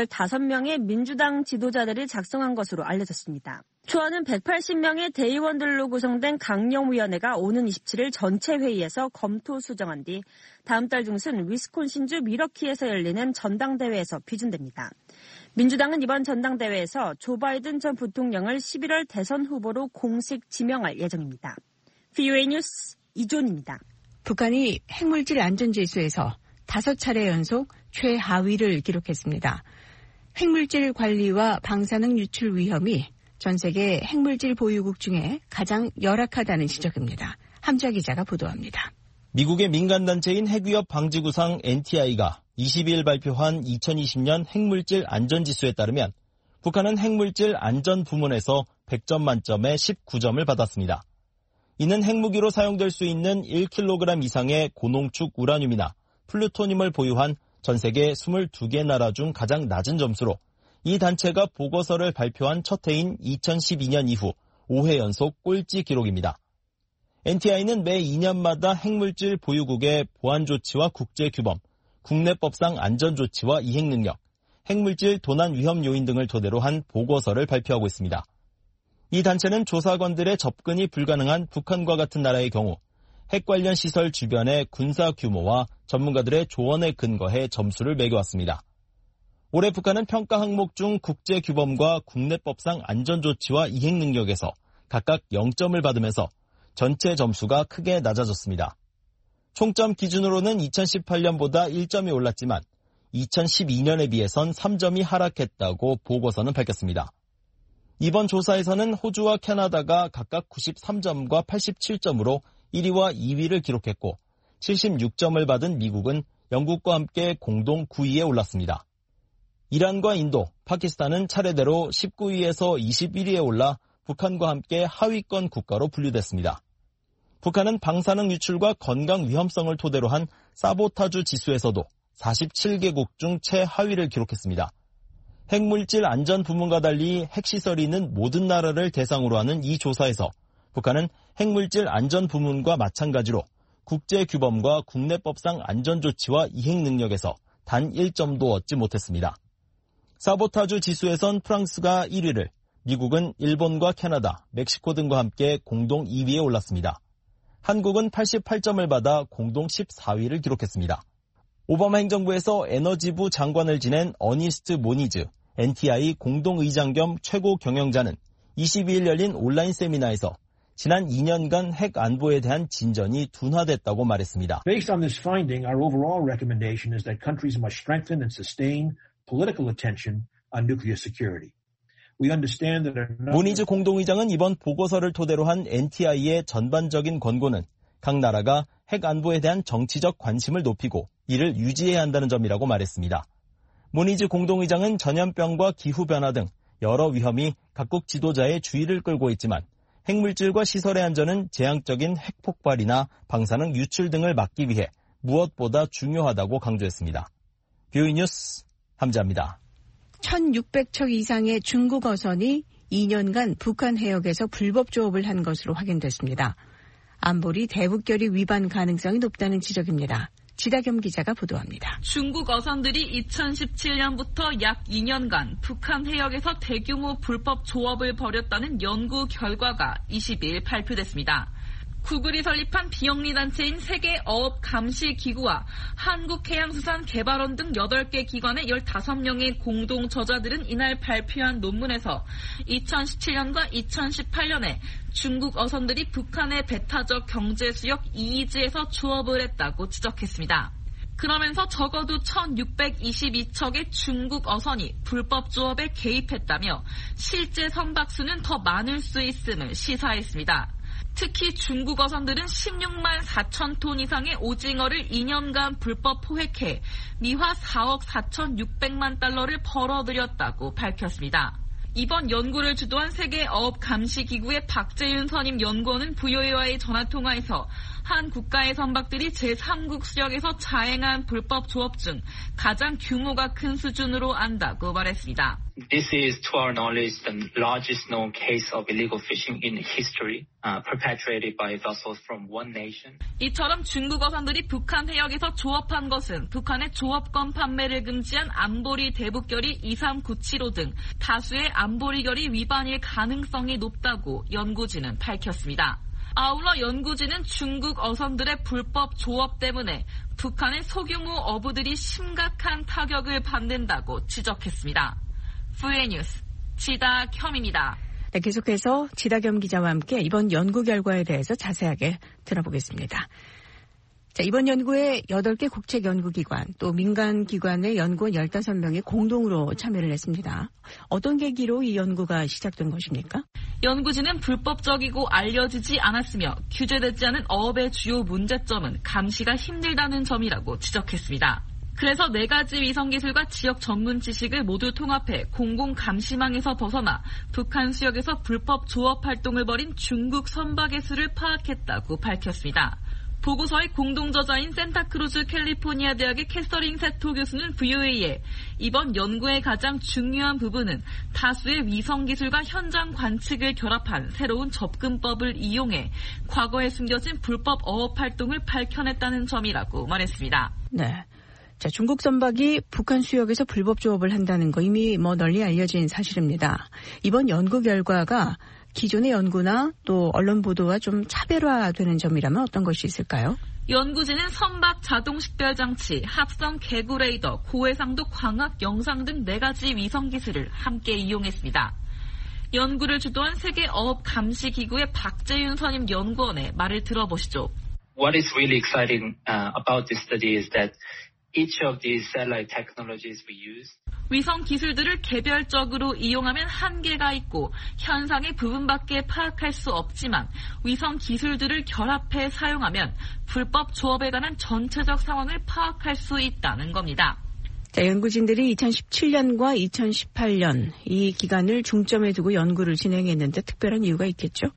15명의 민주당 지도자들이 작성한 것으로 알려졌습니다. 초안은 180명의 대의원들로 구성된 강령위원회가 오는 27일 전체 회의에서 검토 수정한 뒤 다음 달 중순 위스콘신주 밀워키에서 열리는 전당대회에서 비준됩니다. 민주당은 이번 전당대회에서 조 바이든 전 부통령을 11월 대선 후보로 공식 지명할 예정입니다. VOA 뉴스 이존입니다. 북한이 핵물질 안전지수에서 5차례 연속 최하위를 기록했습니다. 핵물질 관리와 방사능 유출 위험이 전 세계 핵물질 보유국 중에 가장 열악하다는 지적입니다. 함자 기자가 보도합니다. 미국의 민간단체인 핵위협 방지구상 NTI가 22일 발표한 2020년 핵물질 안전지수에 따르면 북한은 핵물질 안전 부문에서 100점 만점에 19점을 받았습니다. 이는 핵무기로 사용될 수 있는 1kg 이상의 고농축 우라늄이나 플루토늄을 보유한 전 세계 22개 나라 중 가장 낮은 점수로 이 단체가 보고서를 발표한 첫 해인 2012년 이후 5회 연속 꼴찌 기록입니다. NTI는 매 2년마다 핵물질 보유국의 보안 조치와 국제 규범, 국내법상 안전 조치와 이행 능력, 핵물질 도난 위험 요인 등을 토대로 한 보고서를 발표하고 있습니다. 이 단체는 조사관들의 접근이 불가능한 북한과 같은 나라의 경우 핵 관련 시설 주변의 군사 규모와 전문가들의 조언에 근거해 점수를 매겨왔습니다. 올해 북한은 평가 항목 중 국제 규범과 국내법상 안전 조치와 이행 능력에서 각각 0점을 받으면서 전체 점수가 크게 낮아졌습니다. 총점 기준으로는 2018년보다 1점이 올랐지만 2012년에 비해선 3점이 하락했다고 보고서는 밝혔습니다. 이번 조사에서는 호주와 캐나다가 각각 93점과 87점으로 1위와 2위를 기록했고 76점을 받은 미국은 영국과 함께 공동 9위에 올랐습니다. 이란과 인도, 파키스탄은 차례대로 19위에서 21위에 올라 북한과 함께 하위권 국가로 분류됐습니다. 북한은 방사능 유출과 건강 위험성을 토대로 한 사보타주 지수에서도 47개국 중 최하위를 기록했습니다. 핵물질 안전 부문과 달리 핵시설이 있는 모든 나라를 대상으로 하는 이 조사에서 북한은 핵물질 안전 부문과 마찬가지로 국제 규범과 국내법상 안전 조치와 이행 능력에서 단 1점도 얻지 못했습니다. 사보타주 지수에선 프랑스가 1위를, 미국은 일본과 캐나다, 멕시코 등과 함께 공동 2위에 올랐습니다. 한국은 88점을 받아 공동 14위를 기록했습니다. 오바마 행정부에서 에너지부 장관을 지낸 어니스트 모니즈, NTI 공동의장 겸 최고 경영자는 22일 열린 온라인 세미나에서 지난 2년간 핵 안보에 대한 진전이 둔화됐다고 말했습니다. Based on this finding, our overall recommendation is that countries must strengthen and sustain political attention on nuclear security. We understand that 모니즈 공동의장은 이번 보고서를 토대로 한 NTI의 전반적인 권고는 각 나라가 핵 안보에 대한 정치적 관심을 높이고 이를 유지해야 한다는 점이라고 말했습니다. 모니즈 공동의장은 전염병과 기후변화 등 여러 위험이 각국 지도자의 주의를 끌고 있지만 핵물질과 시설의 안전은 재앙적인 핵폭발이나 방사능 유출 등을 막기 위해 무엇보다 중요하다고 강조했습니다. 뷰이 뉴스 함자입니다. 1,600척 이상의 중국 어선이 2년간 북한 해역에서 불법 조업을 한 것으로 확인됐습니다. 안보리 대북결의 위반 가능성이 높다는 지적입니다. 지다겸 기자가 보도합니다. 중국 어선들이 2017년부터 약 2년간 북한 해역에서 대규모 불법 조업을 벌였다는 연구 결과가 20일 발표됐습니다. 구글이 설립한 비영리 단체인 세계어업감시기구와 한국해양수산개발원 등 8개 기관의 15명의 공동 저자들은 이날 발표한 논문에서 2017년과 2018년에 중국 어선들이 북한의 배타적 경제수역 이이즈에서 조업을 했다고 지적했습니다. 그러면서 적어도 1,622척의 중국 어선이 불법 조업에 개입했다며 실제 선박수는 더 많을 수 있음을 시사했습니다. 특히 중국 어선들은 16만 4천 톤 이상의 오징어를 2년간 불법 포획해 미화 4억 4,600만 달러를 벌어들였다고 밝혔습니다. 이번 연구를 주도한 세계어업감시기구의 박재윤 선임 연구원은 VOA와의 전화통화에서 한 국가의 선박들이 제3국 수역에서 자행한 불법 조업 중 가장 규모가 큰 수준으로 안다고 말했습니다. This is, to our knowledge, the largest known case of illegal fishing in history, perpetrated by vessels from one nation. 이처럼 중국 어선들이 북한 해역에서 조업한 것은 북한의 조업권 판매를 금지한 안보리 대북결의 2397호 등 다수의 안보리 결의 위반일 가능성이 높다고 연구진은 밝혔습니다. 아울러 연구진은 중국 어선들의 불법 조업 때문에 북한의 소규모 어부들이 심각한 타격을 받는다고 지적했습니다. VOA 뉴스 지다겸입니다. 네, 계속해서 지다겸 기자와 함께 이번 연구 결과에 대해서 자세하게 들어보겠습니다. 자, 이번 연구에 8개 국책 연구기관 또 민간기관의 연구원 15명이 공동으로 참여를 했습니다. 어떤 계기로 이 연구가 시작된 것입니까? 연구진은 불법적이고 알려지지 않았으며 규제되지 않은 어업의 주요 문제점은 감시가 힘들다는 점이라고 지적했습니다. 그래서 4가지 위성기술과 지역 전문 지식을 모두 통합해 공공감시망에서 벗어나 북한 수역에서 불법 조업 활동을 벌인 중국 선박의 수를 파악했다고 밝혔습니다. 보고서의 공동저자인 산타크루즈 캘리포니아 대학의 캐서린 세토 교수는 VOA에 이번 연구의 가장 중요한 부분은 다수의 위성기술과 현장 관측을 결합한 새로운 접근법을 이용해 과거에 숨겨진 불법 어업 활동을 밝혀냈다는 점이라고 말했습니다. 네. 자, 중국 선박이 북한 수역에서 불법 조업을 한다는 거 이미 널리 알려진 사실입니다. 이번 연구 결과가 기존의 연구나 또 언론 보도와 좀 차별화되는 점이라면 어떤 것이 있을까요? 연구진은 선박 자동 식별 장치, 합성 개구 레이더, 고해상도 광학 영상 등 4가지 위성 기술을 함께 이용했습니다. 연구를 주도한 세계어업감시기구의 박재윤 선임 연구원의 말을 들어보시죠. What is really exciting about this study is that each of these satellite technologies we use 위성 기술들을 개별적으로 이용하면 한계가 있고 현상의 부분밖에 파악할 수 없지만 위성 기술들을 결합해 사용하면 불법 조업에 관한 전체적 상황을 파악할 수 있다는 겁니다. 자, 연구진들이 2017년과 2018년 이 기간을 중점에 두고 연구를 진행했는데 특별한 이유가 있겠죠?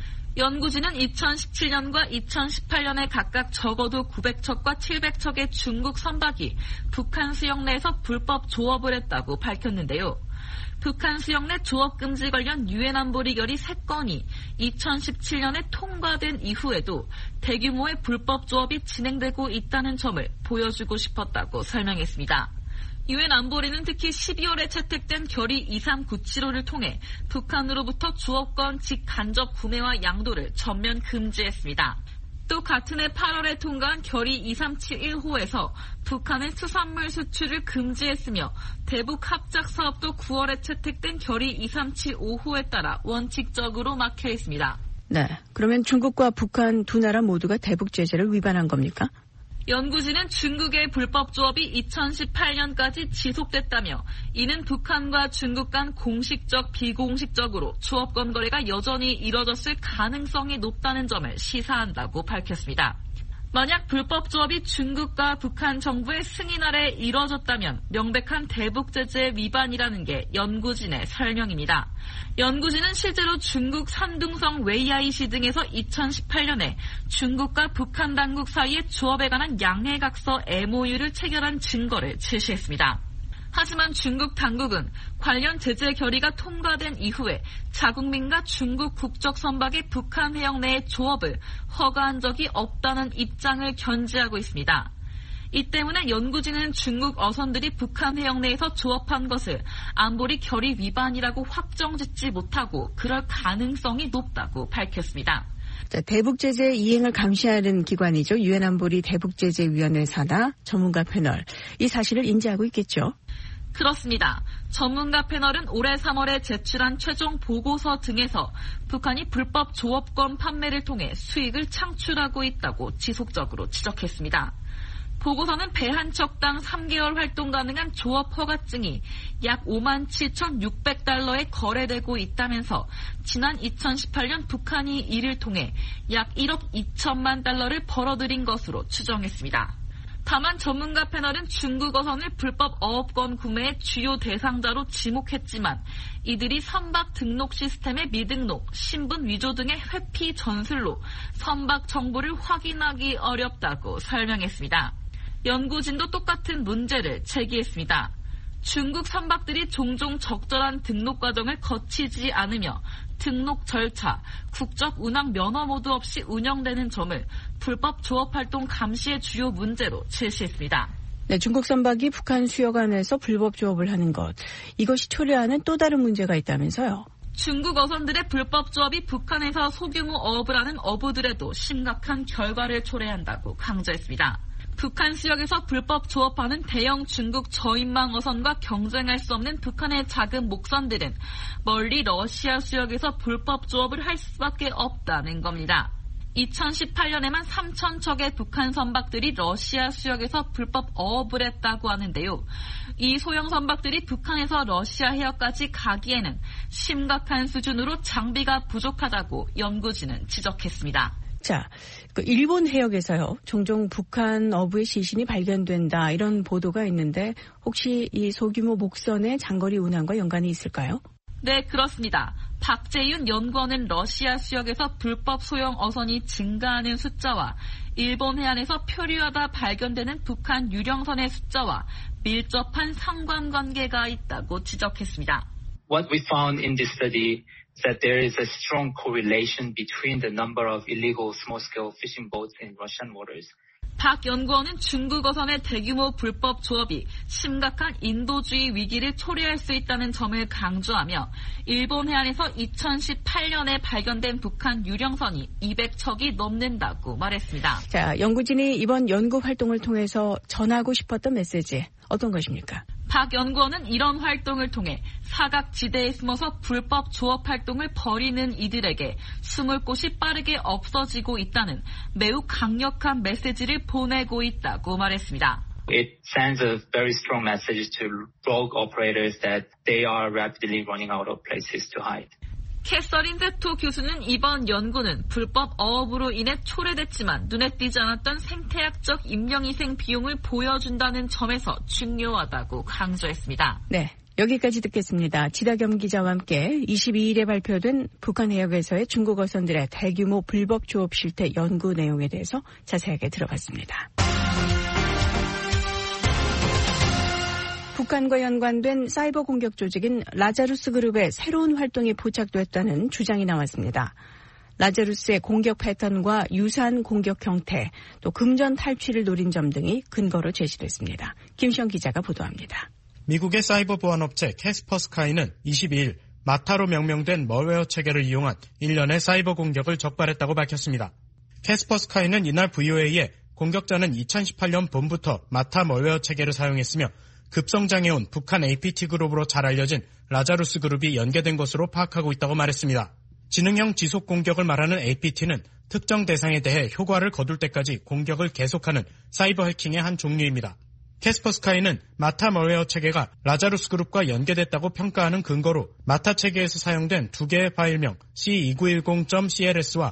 연구진은 2017년과 2018년에 각각 적어도 900척과 700척의 중국 선박이 북한 수역 내에서 불법 조업을 했다고 밝혔는데요. 북한 수역 내 조업 금지 관련 유엔 안보리 결의 3건이 2017년에 통과된 이후에도 대규모의 불법 조업이 진행되고 있다는 점을 보여주고 싶었다고 설명했습니다. 유엔 안보리는 특히 12월에 채택된 결의 2397호를 통해 북한으로부터 조업권 직간접 구매와 양도를 전면 금지했습니다. 또 같은 해 8월에 통과한 결의 2371호에서 북한의 수산물 수출을 금지했으며 대북 합작 사업도 9월에 채택된 결의 2375호에 따라 원칙적으로 막혀 있습니다. 네, 그러면 중국과 북한 두 나라 모두가 대북 제재를 위반한 겁니까? 연구진은 중국의 불법 조업이 2018년까지 지속됐다며 이는 북한과 중국 간 공식적, 비공식적으로 조업권 거래가 여전히 이뤄졌을 가능성이 높다는 점을 시사한다고 밝혔습니다. 만약 불법 조업이 중국과 북한 정부의 승인 아래 이뤄졌다면 명백한 대북 제재 위반이라는 게 연구진의 설명입니다. 연구진은 실제로 중국 산둥성 웨이아이시 등에서 2018년에 중국과 북한 당국 사이의 조업에 관한 양해각서 MOU를 체결한 증거를 제시했습니다. 하지만 중국 당국은 관련 제재 결의가 통과된 이후에 자국민과 중국 국적 선박의 북한 해역 내의 조업을 허가한 적이 없다는 입장을 견지하고 있습니다. 이 때문에 연구진은 중국 어선들이 북한 해역 내에서 조업한 것을 안보리 결의 위반이라고 확정짓지 못하고 그럴 가능성이 높다고 밝혔습니다. 자, 대북제재 이행을 감시하는 기관이죠. 유엔 안보리 대북제재위원회 산하 전문가 패널. 이 사실을 인지하고 있겠죠. 그렇습니다. 전문가 패널은 올해 3월에 제출한 최종 보고서 등에서 북한이 불법 조업권 판매를 통해 수익을 창출하고 있다고 지속적으로 지적했습니다. 보고서는 배 한 척당 3개월 활동 가능한 조업 허가증이 약 57,600달러에 거래되고 있다면서 지난 2018년 북한이 이를 통해 약 1억 2천만 달러를 벌어들인 것으로 추정했습니다. 다만 전문가 패널은 중국 어선을 불법 어업권 구매의 주요 대상자로 지목했지만 이들이 선박 등록 시스템의 미등록, 신분 위조 등의 회피 전술로 선박 정보를 확인하기 어렵다고 설명했습니다. 연구진도 똑같은 문제를 제기했습니다. 중국 선박들이 종종 적절한 등록 과정을 거치지 않으며 등록 절차, 국적 운항 면허 모두 없이 운영되는 점을 불법 조업 활동 감시의 주요 문제로 제시했습니다. 네, 중국 선박이 북한 수역안에서 불법 조업을 하는 것, 이것이 초래하는 또 다른 문제가 있다면서요. 중국 어선들의 불법 조업이 북한에서 소규모 어업을 하는 어부들에도 심각한 결과를 초래한다고 강조했습니다. 북한 수역에서 불법 조업하는 대형 중국 저인망 어선과 경쟁할 수 없는 북한의 작은 목선들은 멀리 러시아 수역에서 불법 조업을 할 수밖에 없다는 겁니다. 2018년에만 3,000척의 북한 선박들이 러시아 수역에서 불법 어업을 했다고 하는데요. 이 소형 선박들이 북한에서 러시아 해역까지 가기에는 심각한 수준으로 장비가 부족하다고 연구진은 지적했습니다. 자, 일본 해역에서요, 종종 북한 어부의 시신이 발견된다, 이런 보도가 있는데 혹시 이 소규모 목선의 장거리 운항과 연관이 있을까요? 네, 그렇습니다. 박재윤 연구원은 러시아 수역에서 불법 소형 어선이 증가하는 숫자와 일본 해안에서 표류하다 발견되는 북한 유령선의 숫자와 밀접한 상관관계가 있다고 지적했습니다. What we found in this study is that there is a strong correlation between the number of illegal small-scale fishing boats in Russian waters. 박 연구원은 중국 어선의 대규모 불법 조업이 심각한 인도주의 위기를 초래할 수 있다는 점을 강조하며 일본 해안에서 2018년에 발견된 북한 유령선이 200척이 넘는다고 말했습니다. 자, 연구진이 이번 연구 활동을 통해서 전하고 싶었던 메시지 어떤 것입니까? 박 연구원은 이런 활동을 통해 사각지대에 숨어서 불법 조업 활동을 벌이는 이들에게 숨을 곳이 빠르게 없어지고 있다는 매우 강력한 메시지를 보내고 있다고 말했습니다. It sends a very strong message to rogue operators that they are rapidly running out of places to hide. 캐서린 데토 교수는 이번 연구는 불법 어업으로 인해 초래됐지만 눈에 띄지 않았던 생태학적 인명위생 비용을 보여준다는 점에서 중요하다고 강조했습니다. 네, 여기까지 듣겠습니다. 지다겸 기자와 함께 22일에 발표된 북한 해역에서의 중국 어선들의 대규모 불법 조업 실태 연구 내용에 대해서 자세하게 들어봤습니다. 북한과 연관된 사이버 공격 조직인 라자루스 그룹의 새로운 활동이 포착됐다는 주장이 나왔습니다. 라자루스의 공격 패턴과 유사한 공격 형태, 또 금전 탈취를 노린 점 등이 근거로 제시됐습니다. 김시영 기자가 보도합니다. 미국의 사이버 보안업체 캐스퍼스카이는 22일 마타로 명명된 멀웨어 체계를 이용한 일련의 사이버 공격을 적발했다고 밝혔습니다. 캐스퍼스카이는 이날 VOA에 공격자는 2018년 봄부터 마타 멀웨어 체계를 사용했으며 급성장해온 북한 APT 그룹으로 잘 알려진 라자루스 그룹이 연계된 것으로 파악하고 있다고 말했습니다. 지능형 지속 공격을 말하는 APT는 특정 대상에 대해 효과를 거둘 때까지 공격을 계속하는 사이버 해킹의 한 종류입니다. 캐스퍼스카이는 마타 멀웨어 체계가 라자루스 그룹과 연계됐다고 평가하는 근거로 마타 체계에서 사용된 두 개의 파일명 C2910.cls와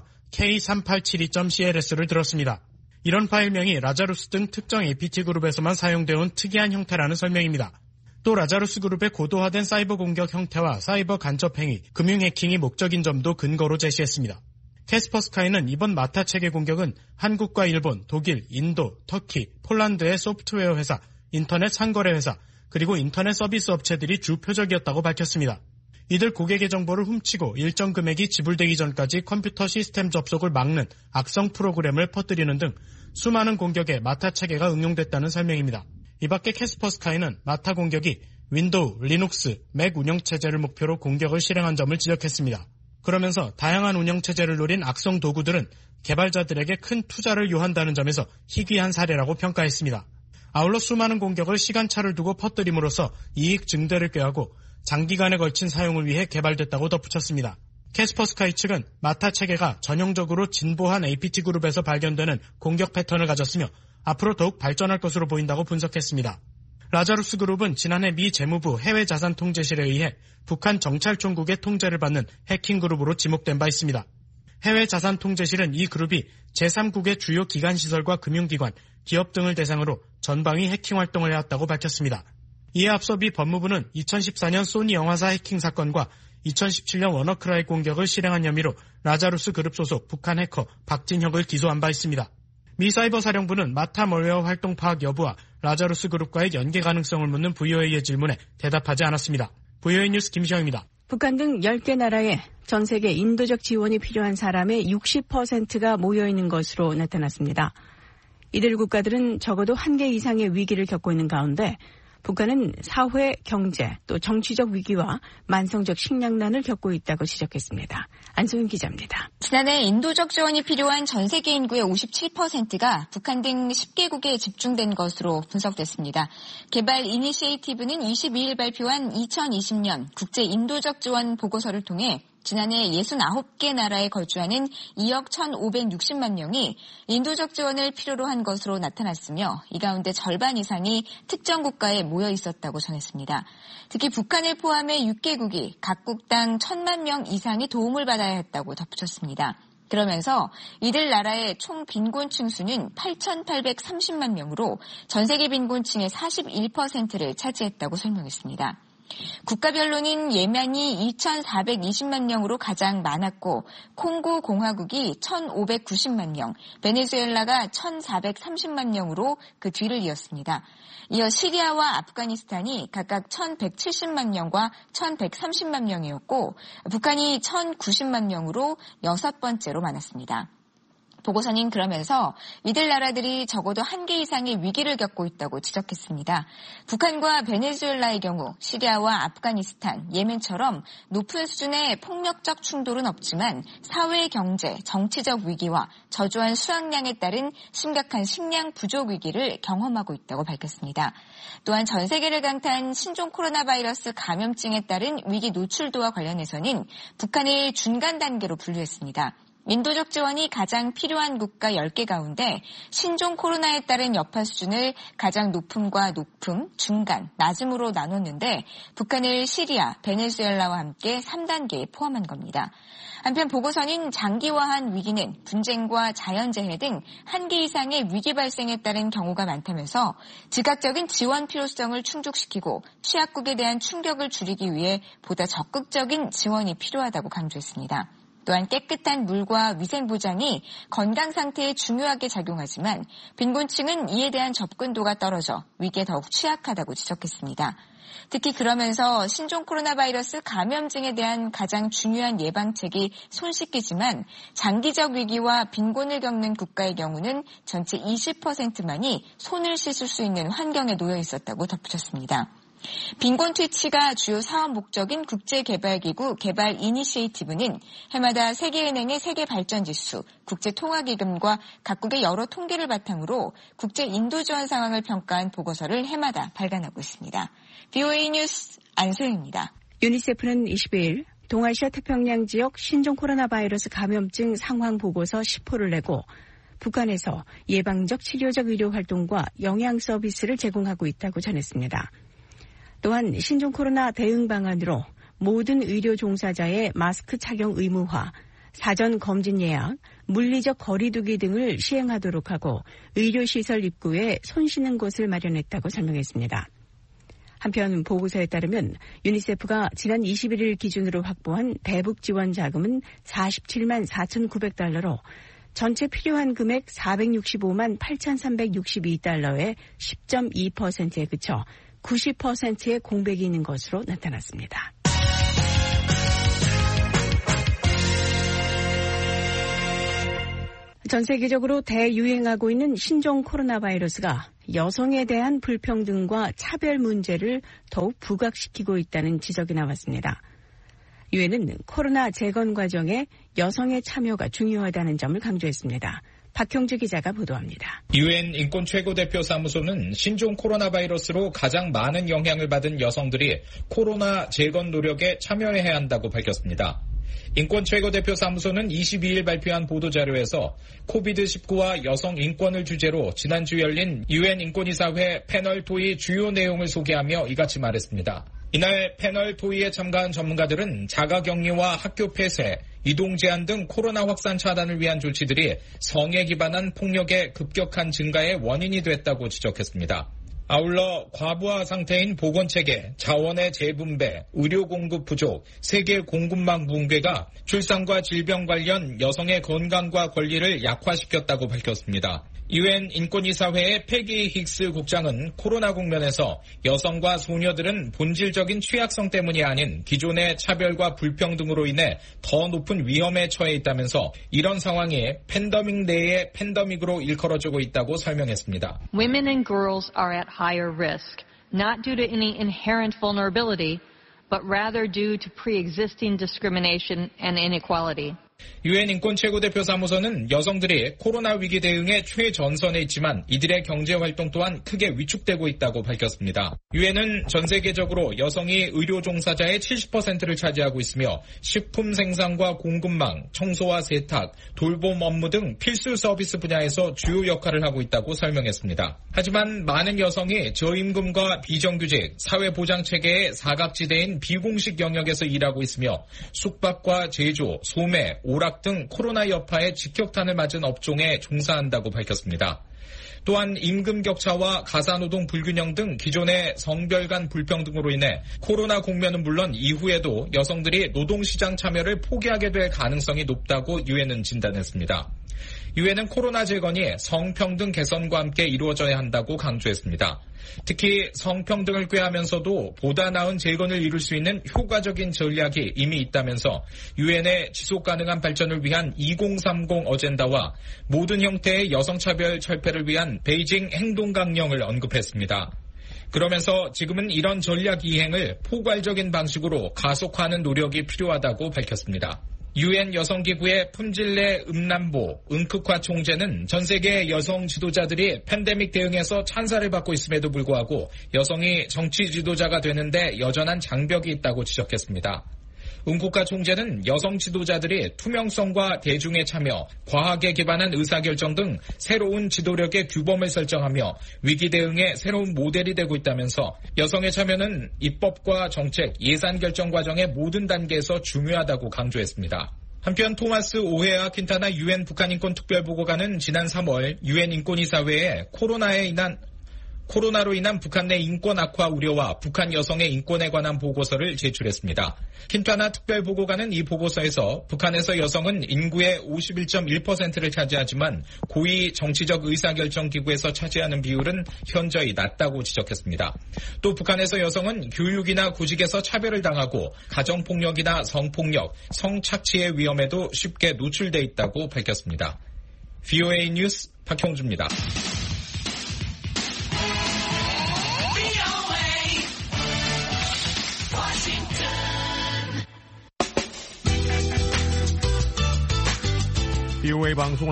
K3872.cls를 들었습니다. 이런 파일명이 라자루스 등 특정 APT 그룹에서만 사용되어온 특이한 형태라는 설명입니다. 또 라자루스 그룹의 고도화된 사이버 공격 형태와 사이버 간접 행위, 금융 해킹이 목적인 점도 근거로 제시했습니다. 캐스퍼스카이는 이번 마타 체계 공격은 한국과 일본, 독일, 인도, 터키, 폴란드의 소프트웨어 회사, 인터넷 상거래 회사, 그리고 인터넷 서비스 업체들이 주 표적이었다고 밝혔습니다. 이들 고객의 정보를 훔치고 일정 금액이 지불되기 전까지 컴퓨터 시스템 접속을 막는 악성 프로그램을 퍼뜨리는 등 수많은 공격에 마타 체계가 응용됐다는 설명입니다. 이 밖에 캐스퍼스카이는 마타 공격이 윈도우, 리눅스, 맥 운영체제를 목표로 공격을 실행한 점을 지적했습니다. 그러면서 다양한 운영체제를 노린 악성 도구들은 개발자들에게 큰 투자를 요한다는 점에서 희귀한 사례라고 평가했습니다. 아울러 수많은 공격을 시간차를 두고 퍼뜨림으로써 이익 증대를 꾀하고 장기간에 걸친 사용을 위해 개발됐다고 덧붙였습니다. 캐스퍼스카이 측은 마타 체계가 전형적으로 진보한 APT 그룹에서 발견되는 공격 패턴을 가졌으며 앞으로 더욱 발전할 것으로 보인다고 분석했습니다. 라자루스 그룹은 지난해 미 재무부 해외자산통제실에 의해 북한 정찰총국의 통제를 받는 해킹 그룹으로 지목된 바 있습니다. 해외자산통제실은 이 그룹이 제3국의 주요 기관시설과 금융기관, 기업 등을 대상으로 전방위 해킹 활동을 해왔다고 밝혔습니다. 이에 앞서 미 법무부는 2014년 소니 영화사 해킹 사건과 2017년 워너크라이 공격을 실행한 혐의로 라자루스 그룹 소속 북한 해커 박진혁을 기소한 바 있습니다. 미 사이버사령부는 마타 멀웨어 활동 파악 여부와 라자루스 그룹과의 연계 가능성을 묻는 VOA의 질문에 대답하지 않았습니다. VOA 뉴스 김시영입니다. 북한 등 10개 나라에 전 세계 인도적 지원이 필요한 사람의 60%가 모여있는 것으로 나타났습니다. 이들 국가들은 적어도 한 개 이상의 위기를 겪고 있는 가운데 북한은 사회, 경제, 또 정치적 위기와 만성적 식량난을 겪고 있다고 지적했습니다. 안소윤 기자입니다. 지난해 인도적 지원이 필요한 전 세계 인구의 57%가 북한 등 10개국에 집중된 것으로 분석됐습니다. 개발 이니시에이티브는 22일 발표한 2020년 국제 인도적 지원 보고서를 통해 지난해 69개 나라에 거주하는 2억 1,560만 명이 인도적 지원을 필요로 한 것으로 나타났으며 이 가운데 절반 이상이 특정 국가에 모여 있었다고 전했습니다. 특히 북한을 포함해 6개국이 각국당 1,000만 명 이상이 도움을 받아야 했다고 덧붙였습니다. 그러면서 이들 나라의 총 빈곤층 수는 8,830만 명으로 전 세계 빈곤층의 41%를 차지했다고 설명했습니다. 국가별로는 예멘이 2,420만 명으로 가장 많았고 콩고 공화국이 1,590만 명, 베네수엘라가 1,430만 명으로 그 뒤를 이었습니다. 이어 시리아와 아프가니스탄이 각각 1,170만 명과 1,130만 명이었고 북한이 1,090만 명으로 6번째로 많았습니다. 보고서는 그러면서 이들 나라들이 적어도 한 개 이상의 위기를 겪고 있다고 지적했습니다. 북한과 베네수엘라의 경우 시리아와 아프가니스탄, 예멘처럼 높은 수준의 폭력적 충돌은 없지만 사회, 경제, 정치적 위기와 저조한 수확량에 따른 심각한 식량 부족 위기를 경험하고 있다고 밝혔습니다. 또한 전 세계를 강타한 신종 코로나 바이러스 감염증에 따른 위기 노출도와 관련해서는 북한을 중간 단계로 분류했습니다. 인도적 지원이 가장 필요한 국가 10개 가운데 신종 코로나에 따른 여파 수준을 가장 높음과 높음, 중간, 낮음으로 나눴는데 북한을 시리아, 베네수엘라와 함께 3단계에 포함한 겁니다. 한편 보고서는 장기화한 위기는 분쟁과 자연재해 등 한 개 이상의 위기 발생에 따른 경우가 많다면서 즉각적인 지원 필요성을 충족시키고 취약국에 대한 충격을 줄이기 위해 보다 적극적인 지원이 필요하다고 강조했습니다. 또한 깨끗한 물과 위생 보장이 건강 상태에 중요하게 작용하지만 빈곤층은 이에 대한 접근도가 떨어져 위기에 더욱 취약하다고 지적했습니다. 특히 그러면서 신종 코로나 바이러스 감염증에 대한 가장 중요한 예방책이 손 씻기지만 장기적 위기와 빈곤을 겪는 국가의 경우는 전체 20%만이 손을 씻을 수 있는 환경에 놓여 있었다고 덧붙였습니다. 빈곤 퇴치가 주요 사업 목적인 국제개발기구 개발 이니시에이티브는 해마다 세계은행의 세계발전지수, 국제통화기금과 각국의 여러 통계를 바탕으로 국제 인도 지원 상황을 평가한 보고서를 해마다 발간하고 있습니다. VOA 뉴스 안소영입니다. 유니세프는 22일 동아시아 태평양 지역 신종 코로나 바이러스 감염증 상황 보고서 10호를 내고 북한에서 예방적 치료적 의료 활동과 영양 서비스를 제공하고 있다고 전했습니다. 또한 신종 코로나 대응 방안으로 모든 의료 종사자의 마스크 착용 의무화, 사전 검진 예약, 물리적 거리두기 등을 시행하도록 하고 의료시설 입구에 손 씻는 곳을 마련했다고 설명했습니다. 한편 보고서에 따르면 유니세프가 지난 21일 기준으로 확보한 대북 지원 자금은 47만 4,900달러로 전체 필요한 금액 465만 8,362달러의 10.2%에 그쳐 90%의 공백이 있는 것으로 나타났습니다. 전 세계적으로 대유행하고 있는 신종 코로나 바이러스가 여성에 대한 불평등과 차별 문제를 더욱 부각시키고 있다는 지적이 나왔습니다. 유엔은 코로나 재건 과정에 여성의 참여가 중요하다는 점을 강조했습니다. 박형주 기자가 보도합니다. 유엔 인권 최고대표 사무소는 신종 코로나 바이러스로 가장 많은 영향을 받은 여성들이 코로나 재건 노력에 참여해야 한다고 밝혔습니다. 인권 최고대표 사무소는 22일 발표한 보도자료에서 코비드-19와 여성 인권을 주제로 지난주 열린 유엔 인권이사회 패널 토의 주요 내용을 소개하며 이같이 말했습니다. 이날 패널 토의에 참가한 전문가들은 자가격리와 학교 폐쇄, 이동 제한 등 코로나 확산 차단을 위한 조치들이 성에 기반한 폭력의 급격한 증가의 원인이 됐다고 지적했습니다. 아울러 과부하 상태인 보건체계, 자원의 재분배, 의료 공급 부족, 세계 공급망 붕괴가 출산과 질병 관련 여성의 건강과 권리를 약화시켰다고 밝혔습니다. 유엔 인권이사회의 패기 힉스 국장은 코로나 국면에서 여성과 소녀들은 본질적인 취약성 때문이 아닌 기존의 차별과 불평등으로 인해 더 높은 위험에 처해 있다면서 이런 상황이 팬데믹 내의 팬데믹으로 일컬어지고 있다고 설명했습니다. Women and girls are at higher risk, not due to any inherent vulnerability, but rather due to pre-existing discrimination and inequality. 유엔 인권 최고대표 사무소는 여성들이 코로나 위기 대응의 최전선에 있지만 이들의 경제활동 또한 크게 위축되고 있다고 밝혔습니다. 유엔은 전 세계적으로 여성이 의료 종사자의 70%를 차지하고 있으며 식품 생산과 공급망, 청소와 세탁, 돌봄 업무 등 필수 서비스 분야에서 주요 역할을 하고 있다고 설명했습니다. 하지만 많은 여성이 저임금과 비정규직, 사회보장체계의 사각지대인 비공식 영역에서 일하고 있으며 숙박과 제조, 소매, 오락 등 코로나 여파에 직격탄을 맞은 업종에 종사한다고 밝혔습니다. 또한 임금 격차와 가사노동 불균형 등 기존의 성별 간 불평등으로 인해 코로나 국면은 물론 이후에도 여성들이 노동시장 참여를 포기하게 될 가능성이 높다고 유엔은 진단했습니다. 유엔은 코로나 재건이 성평등 개선과 함께 이루어져야 한다고 강조했습니다. 특히 성평등을 꾀하면서도 보다 나은 재건을 이룰 수 있는 효과적인 전략이 이미 있다면서 유엔의 지속가능한 발전을 위한 2030 어젠다와 모든 형태의 여성차별 철폐를 위한 베이징 행동강령을 언급했습니다. 그러면서 지금은 이런 전략 이행을 포괄적인 방식으로 가속화하는 노력이 필요하다고 밝혔습니다. 유엔 여성기구의 품질내 음남보 은크화 총재는 전 세계 여성 지도자들이 팬데믹 대응에서 찬사를 받고 있음에도 불구하고 여성이 정치 지도자가 되는데 여전한 장벽이 있다고 지적했습니다. 은국가 총재는 여성 지도자들이 투명성과 대중의 참여, 과학에 기반한 의사결정 등 새로운 지도력의 규범을 설정하며 위기 대응의 새로운 모델이 되고 있다면서 여성의 참여는 입법과 정책, 예산 결정 과정의 모든 단계에서 중요하다고 강조했습니다. 한편 토마스 오헤아 킨타나 유엔 북한 인권 특별보고관은 지난 3월 유엔 인권이사회에 코로나로 인한 북한 내 인권 악화 우려와 북한 여성의 인권에 관한 보고서를 제출했습니다. 킨타나 특별보고관은 이 보고서에서 북한에서 여성은 인구의 51.1%를 차지하지만 고위 정치적 의사결정 기구에서 차지하는 비율은 현저히 낮다고 지적했습니다. 또 북한에서 여성은 교육이나 구직에서 차별을 당하고 가정폭력이나 성폭력, 성착취의 위험에도 쉽게 노출돼 있다고 밝혔습니다. VOA 뉴스 박형주입니다. VOA 방송은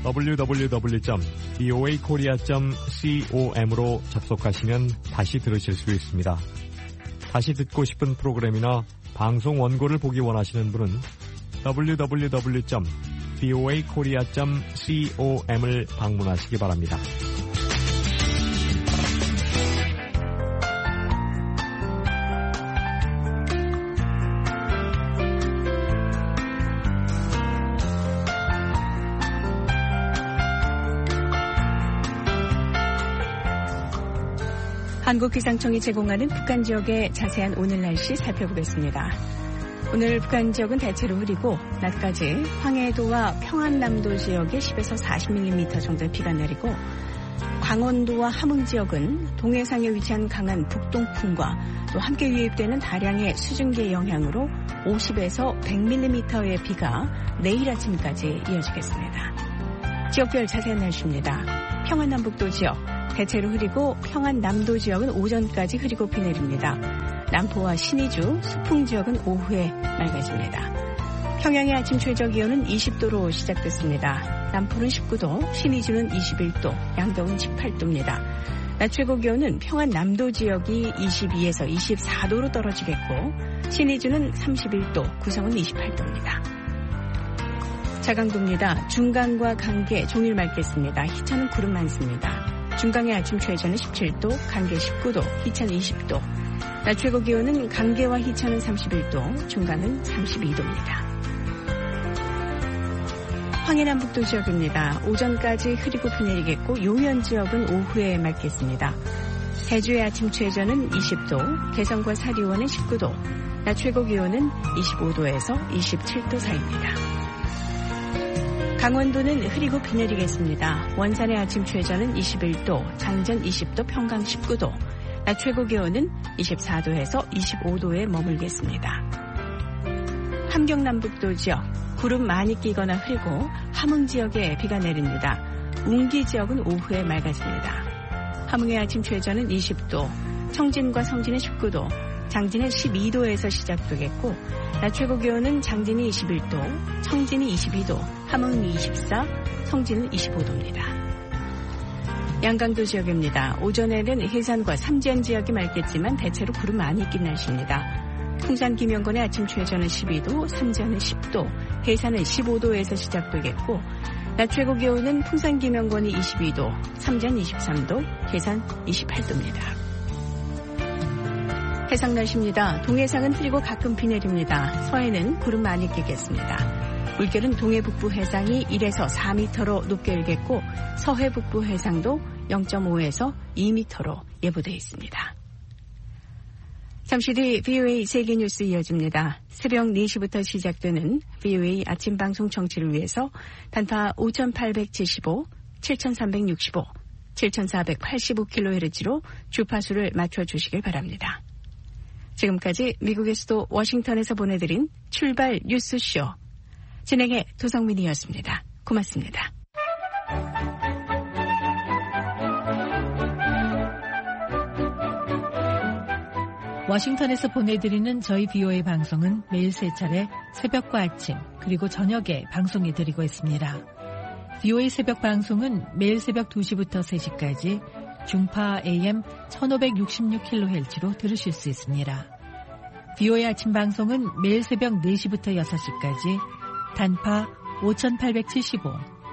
www.voakorea.com으로 접속하시면 다시 들으실 수 있습니다. 다시 듣고 싶은 프로그램이나 방송 원고를 보기 원하시는 분은 www.voakorea.com을 방문하시기 바랍니다. 한국기상청이 제공하는 북한 지역의 자세한 오늘 날씨 살펴보겠습니다. 오늘 북한 지역은 대체로 흐리고 낮까지 황해도와 평안남도 지역에 10에서 40mm 정도의 비가 내리고 강원도와 함흥 지역은 동해상에 위치한 강한 북동풍과 또 함께 유입되는 다량의 수증기의 영향으로 50에서 100mm의 비가 내일 아침까지 이어지겠습니다. 지역별 자세한 날씨입니다. 평안남북도 지역 대체로 흐리고 평안남도 지역은 오전까지 흐리고 비 내립니다. 남포와 신의주, 수풍 지역은 오후에 맑아집니다. 평양의 아침 최저 기온은 20도로 시작됐습니다. 남포는 19도, 신의주는 21도, 양동은 18도입니다. 낮 최고 기온은 평안남도 지역이 22에서 24도로 떨어지겠고 신의주는 31도, 구성은 28도입니다. 자강도입니다. 중강과 강계 종일 맑겠습니다. 희천은 구름 많습니다. 중강의 아침 최저는 17도, 강계 19도, 희천 20도. 낮 최고 기온은 강계와 희천은 31도, 중강은 32도입니다. 황해남북도 지역입니다. 오전까지 흐리고 비 내리겠고 용현 지역은 오후에 맑겠습니다. 대주의 아침 최저는 20도, 개성과 사리원은 19도, 낮 최고 기온은 25도에서 27도 사이입니다. 강원도는 흐리고 비 내리겠습니다. 원산의 아침 최저는 21도, 장전 20도, 평강 19도, 낮 최고 기온은 24도에서 25도에 머물겠습니다. 함경남북도 지역, 구름 많이 끼거나 흐리고 함흥 지역에 비가 내립니다. 웅기 지역은 오후에 맑아집니다. 함흥의 아침 최저는 20도, 청진과 성진은 19도, 장진은 12도에서 시작되겠고 낮 최고 기온은 장진이 21도, 청진이 22도, 함흥이 24, 성진은 25도입니다. 양강도 지역입니다. 오전에는 해산과 삼지연 지역이 맑겠지만 대체로 구름 많이 낀 날씨입니다. 풍산 김영건의 아침 최저는 12도, 삼지연은 10도, 해산은 15도에서 시작되겠고 낮 최고 기온은 풍산 김영건이 22도, 삼지연 23도, 해산 28도입니다. 해상 날씨입니다. 동해상은 흐리고 가끔 비 내립니다. 서해는 구름 많이 끼겠습니다. 물결은 동해 북부 해상이 1에서 4m로 높게 일겠고 서해 북부 해상도 0.5에서 2m로 예보되어 있습니다. 잠시 뒤 VOA 세계뉴스 이어집니다. 새벽 4시부터 시작되는 VOA 아침 방송 청취를 위해서 단파 5875, 7365, 7485kHz로 주파수를 맞춰주시길 바랍니다. 지금까지 미국의 수도 워싱턴에서 보내드린 출발 뉴스쇼 진행의 도성민이었습니다. 고맙습니다. 워싱턴에서 보내드리는 저희 VOA 방송은 매일 3차례 새벽과 아침 그리고 저녁에 방송해드리고 있습니다. VOA 새벽 방송은 매일 새벽 2시부터 3시까지 중파 AM 1566kHz로 들으실 수 있습니다. VOA 아침 방송은 매일 새벽 4시부터 6시까지 단파 5875,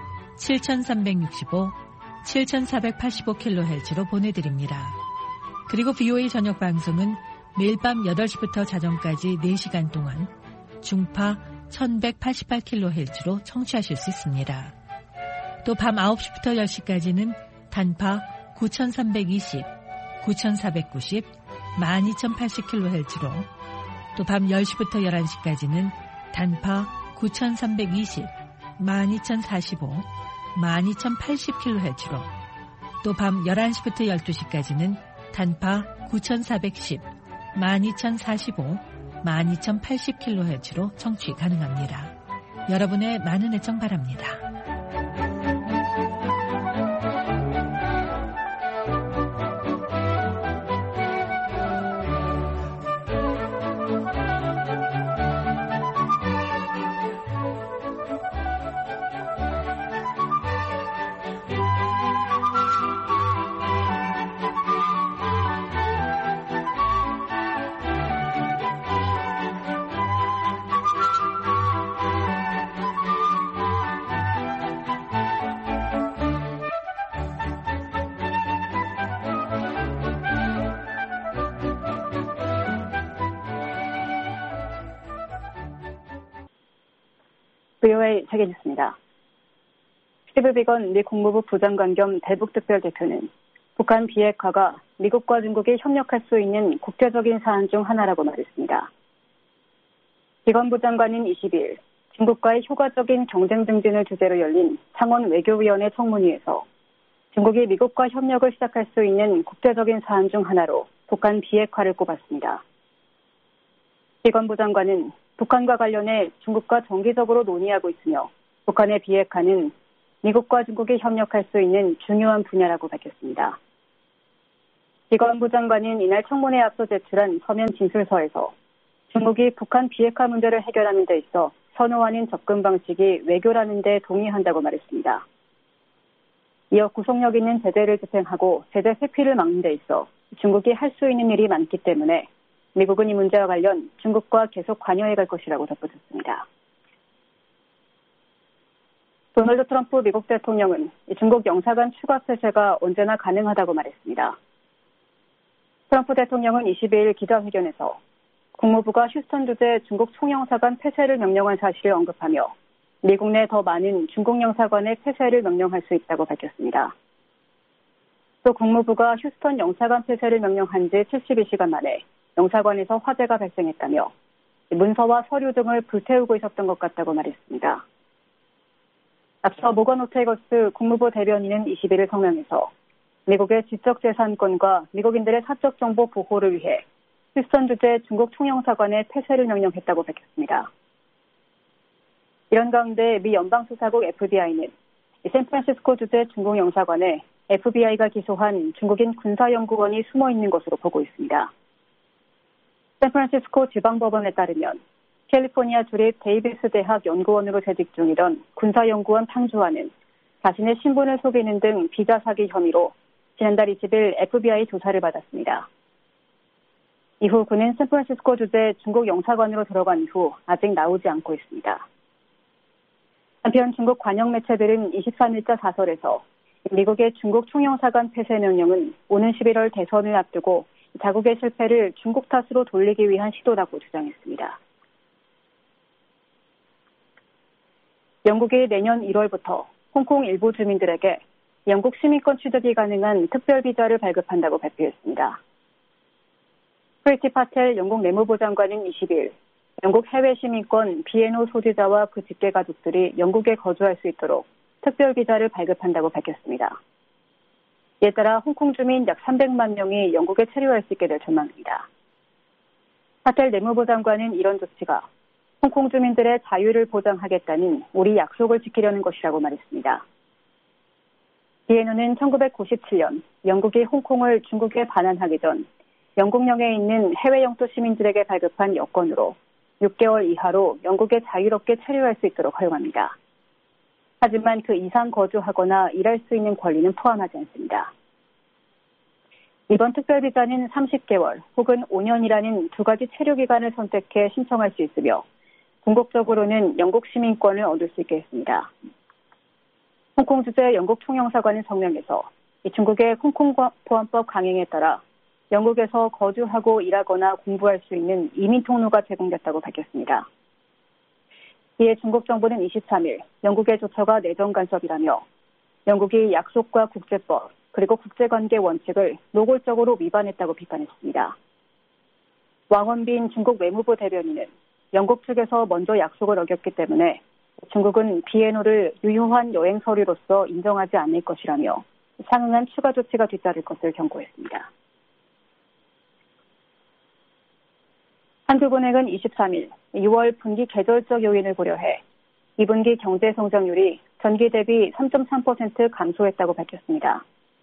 7365, 7485kHz로 보내드립니다. 그리고 VOA 저녁 방송은 매일 밤 8시부터 자정까지 4시간 동안 중파 1188kHz로 청취하실 수 있습니다. 또 밤 9시부터 10시까지는 단파 9320, 9490, 12080kHz로 또 밤 10시부터 11시까지는 단파 9320, 12045, 12080kHz로 또 밤 11시부터 12시까지는 단파 9410, 12045, 12080kHz로 청취 가능합니다. 여러분의 많은 애청 바랍니다. VOA 세계뉴스입니다. 스티브 비건 미 국무부 부장관 겸 대북특별대표는 북한 비핵화가 미국과 중국이 협력할 수 있는 국제적인 사안 중 하나라고 말했습니다. 비건 부장관은 20일 중국과의 효과적인 경쟁 증진을 주제로 열린 창원 외교위원회 청문회에서 중국이 미국과 협력을 시작할 수 있는 국제적인 사안 중 하나로 북한 비핵화를 꼽았습니다. 비건 부장관은 북한과 관련해 중국과 정기적으로 논의하고 있으며 북한의 비핵화는 미국과 중국이 협력할 수 있는 중요한 분야라고 밝혔습니다. 비건 부장관은 이날 청문회에 앞서 제출한 서면 진술서에서 중국이 북한 비핵화 문제를 해결하는 데 있어 선호하는 접근 방식이 외교라는 데 동의한다고 말했습니다. 이어 구속력 있는 제재를 집행하고 제재 회피를 막는 데 있어 중국이 할 수 있는 일이 많기 때문에 미국은 이 문제와 관련 중국과 계속 관여해갈 것이라고 덧붙였습니다. 도널드 트럼프 미국 대통령은 중국 영사관 추가 폐쇄가 언제나 가능하다고 말했습니다. 트럼프 대통령은 22일 기자회견에서 국무부가 휴스턴 주재 중국 총영사관 폐쇄를 명령한 사실을 언급하며 미국 내 더 많은 중국 영사관의 폐쇄를 명령할 수 있다고 밝혔습니다. 또 국무부가 휴스턴 영사관 폐쇄를 명령한 지 72시간 만에 영사관에서 화재가 발생했다며 문서와 서류 등을 불태우고 있었던 것 같다고 말했습니다. 앞서 모건 오테이거스 국무부 대변인은 21일 성명에서 미국의 지적재산권과 미국인들의 사적 정보 보호를 위해 휴스턴 주재 중국 총영사관의 폐쇄를 명령했다고 밝혔습니다. 이런 가운데 미 연방수사국 FBI는 샌프란시스코 주재 중국 영사관에 FBI가 기소한 중국인 군사연구원이 숨어 있는 것으로 보고 있습니다. 샌프란시스코 지방법원에 따르면 캘리포니아 주립 데이비스 대학 연구원으로 재직 중이던 군사연구원 탕주환은 자신의 신분을 속이는 등 비자 사기 혐의로 지난달 20일 FBI 조사를 받았습니다. 이후 그는 샌프란시스코 주재 중국 영사관으로 들어간 후 아직 나오지 않고 있습니다. 한편 중국 관영 매체들은 23일자 사설에서 미국의 중국 총영사관 폐쇄 명령은 오는 11월 대선을 앞두고 자국의 실패를 중국 탓으로 돌리기 위한 시도라고 주장했습니다. 영국이 내년 1월부터 홍콩 일부 주민들에게 영국 시민권 취득이 가능한 특별 비자를 발급한다고 발표했습니다. 프리티 파텔 영국 내무부 장관은 20일 영국 해외 시민권 비에노 소지자와 그 직계 가족들이 영국에 거주할 수 있도록 특별 비자를 발급한다고 밝혔습니다. 이에 따라 홍콩 주민 약 300만 명이 영국에 체류할 수 있게 될 전망입니다. 파텔 내무부 장관은 이런 조치가 홍콩 주민들의 자유를 보장하겠다는 우리 약속을 지키려는 것이라고 말했습니다. 비에노는 1997년 영국이 홍콩을 중국에 반환하기 전 영국령에 있는 해외 영토 시민들에게 발급한 여권으로 6개월 이하로 영국에 자유롭게 체류할 수 있도록 허용합니다. 하지만 그 이상 거주하거나 일할 수 있는 권리는 포함하지 않습니다. 이번 특별비자는 30개월 혹은 5년이라는 두 가지 체류 기간을 선택해 신청할 수 있으며 궁극적으로는 영국 시민권을 얻을 수 있게 했습니다. 홍콩 주재 영국 총영사관은 성명에서 중국의 홍콩 보안법 강행에 따라 영국에서 거주하고 일하거나 공부할 수 있는 이민 통로가 제공됐다고 밝혔습니다. 이에 중국 정부는 23일 영국의 조처가 내정 간섭이라며 영국이 약속과 국제법 그리고 국제관계 원칙을 노골적으로 위반했다고 비판했습니다. 왕원빈 중국 외무부 대변인은 영국 측에서 먼저 약속을 어겼기 때문에 중국은 비에노를 유효한 여행 서류로서 인정하지 않을 것이라며 상응한 추가 조치가 뒤따를 것을 경고했습니다. 한국은행은 23일 6월 분기 계절적 요인을 고려해 2분기 경제 성장률이 전기 대비 3.3% 감소했다고 밝혔습니다.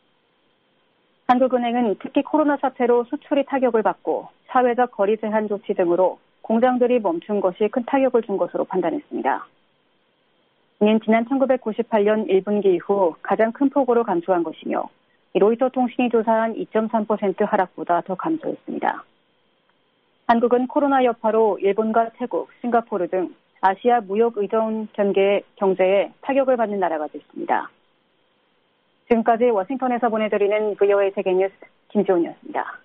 한국은행은 특히 코로나 사태로 수출이 타격을 받고 사회적 거리 제한 조치 등으로 공장들이 멈춘 것이 큰 타격을 준 것으로 판단했습니다. 이는 지난 1998년 1분기 이후 가장 큰 폭으로 감소한 것이며 로이터 통신이 조사한 2.3% 하락보다 더 감소했습니다. 한국은 코로나 여파로 일본과 태국, 싱가포르 등 아시아 무역 의존 경제에 타격을 받는 나라가 됐습니다. 지금까지 워싱턴에서 보내드리는 VOA 세계뉴스 김지훈이었습니다.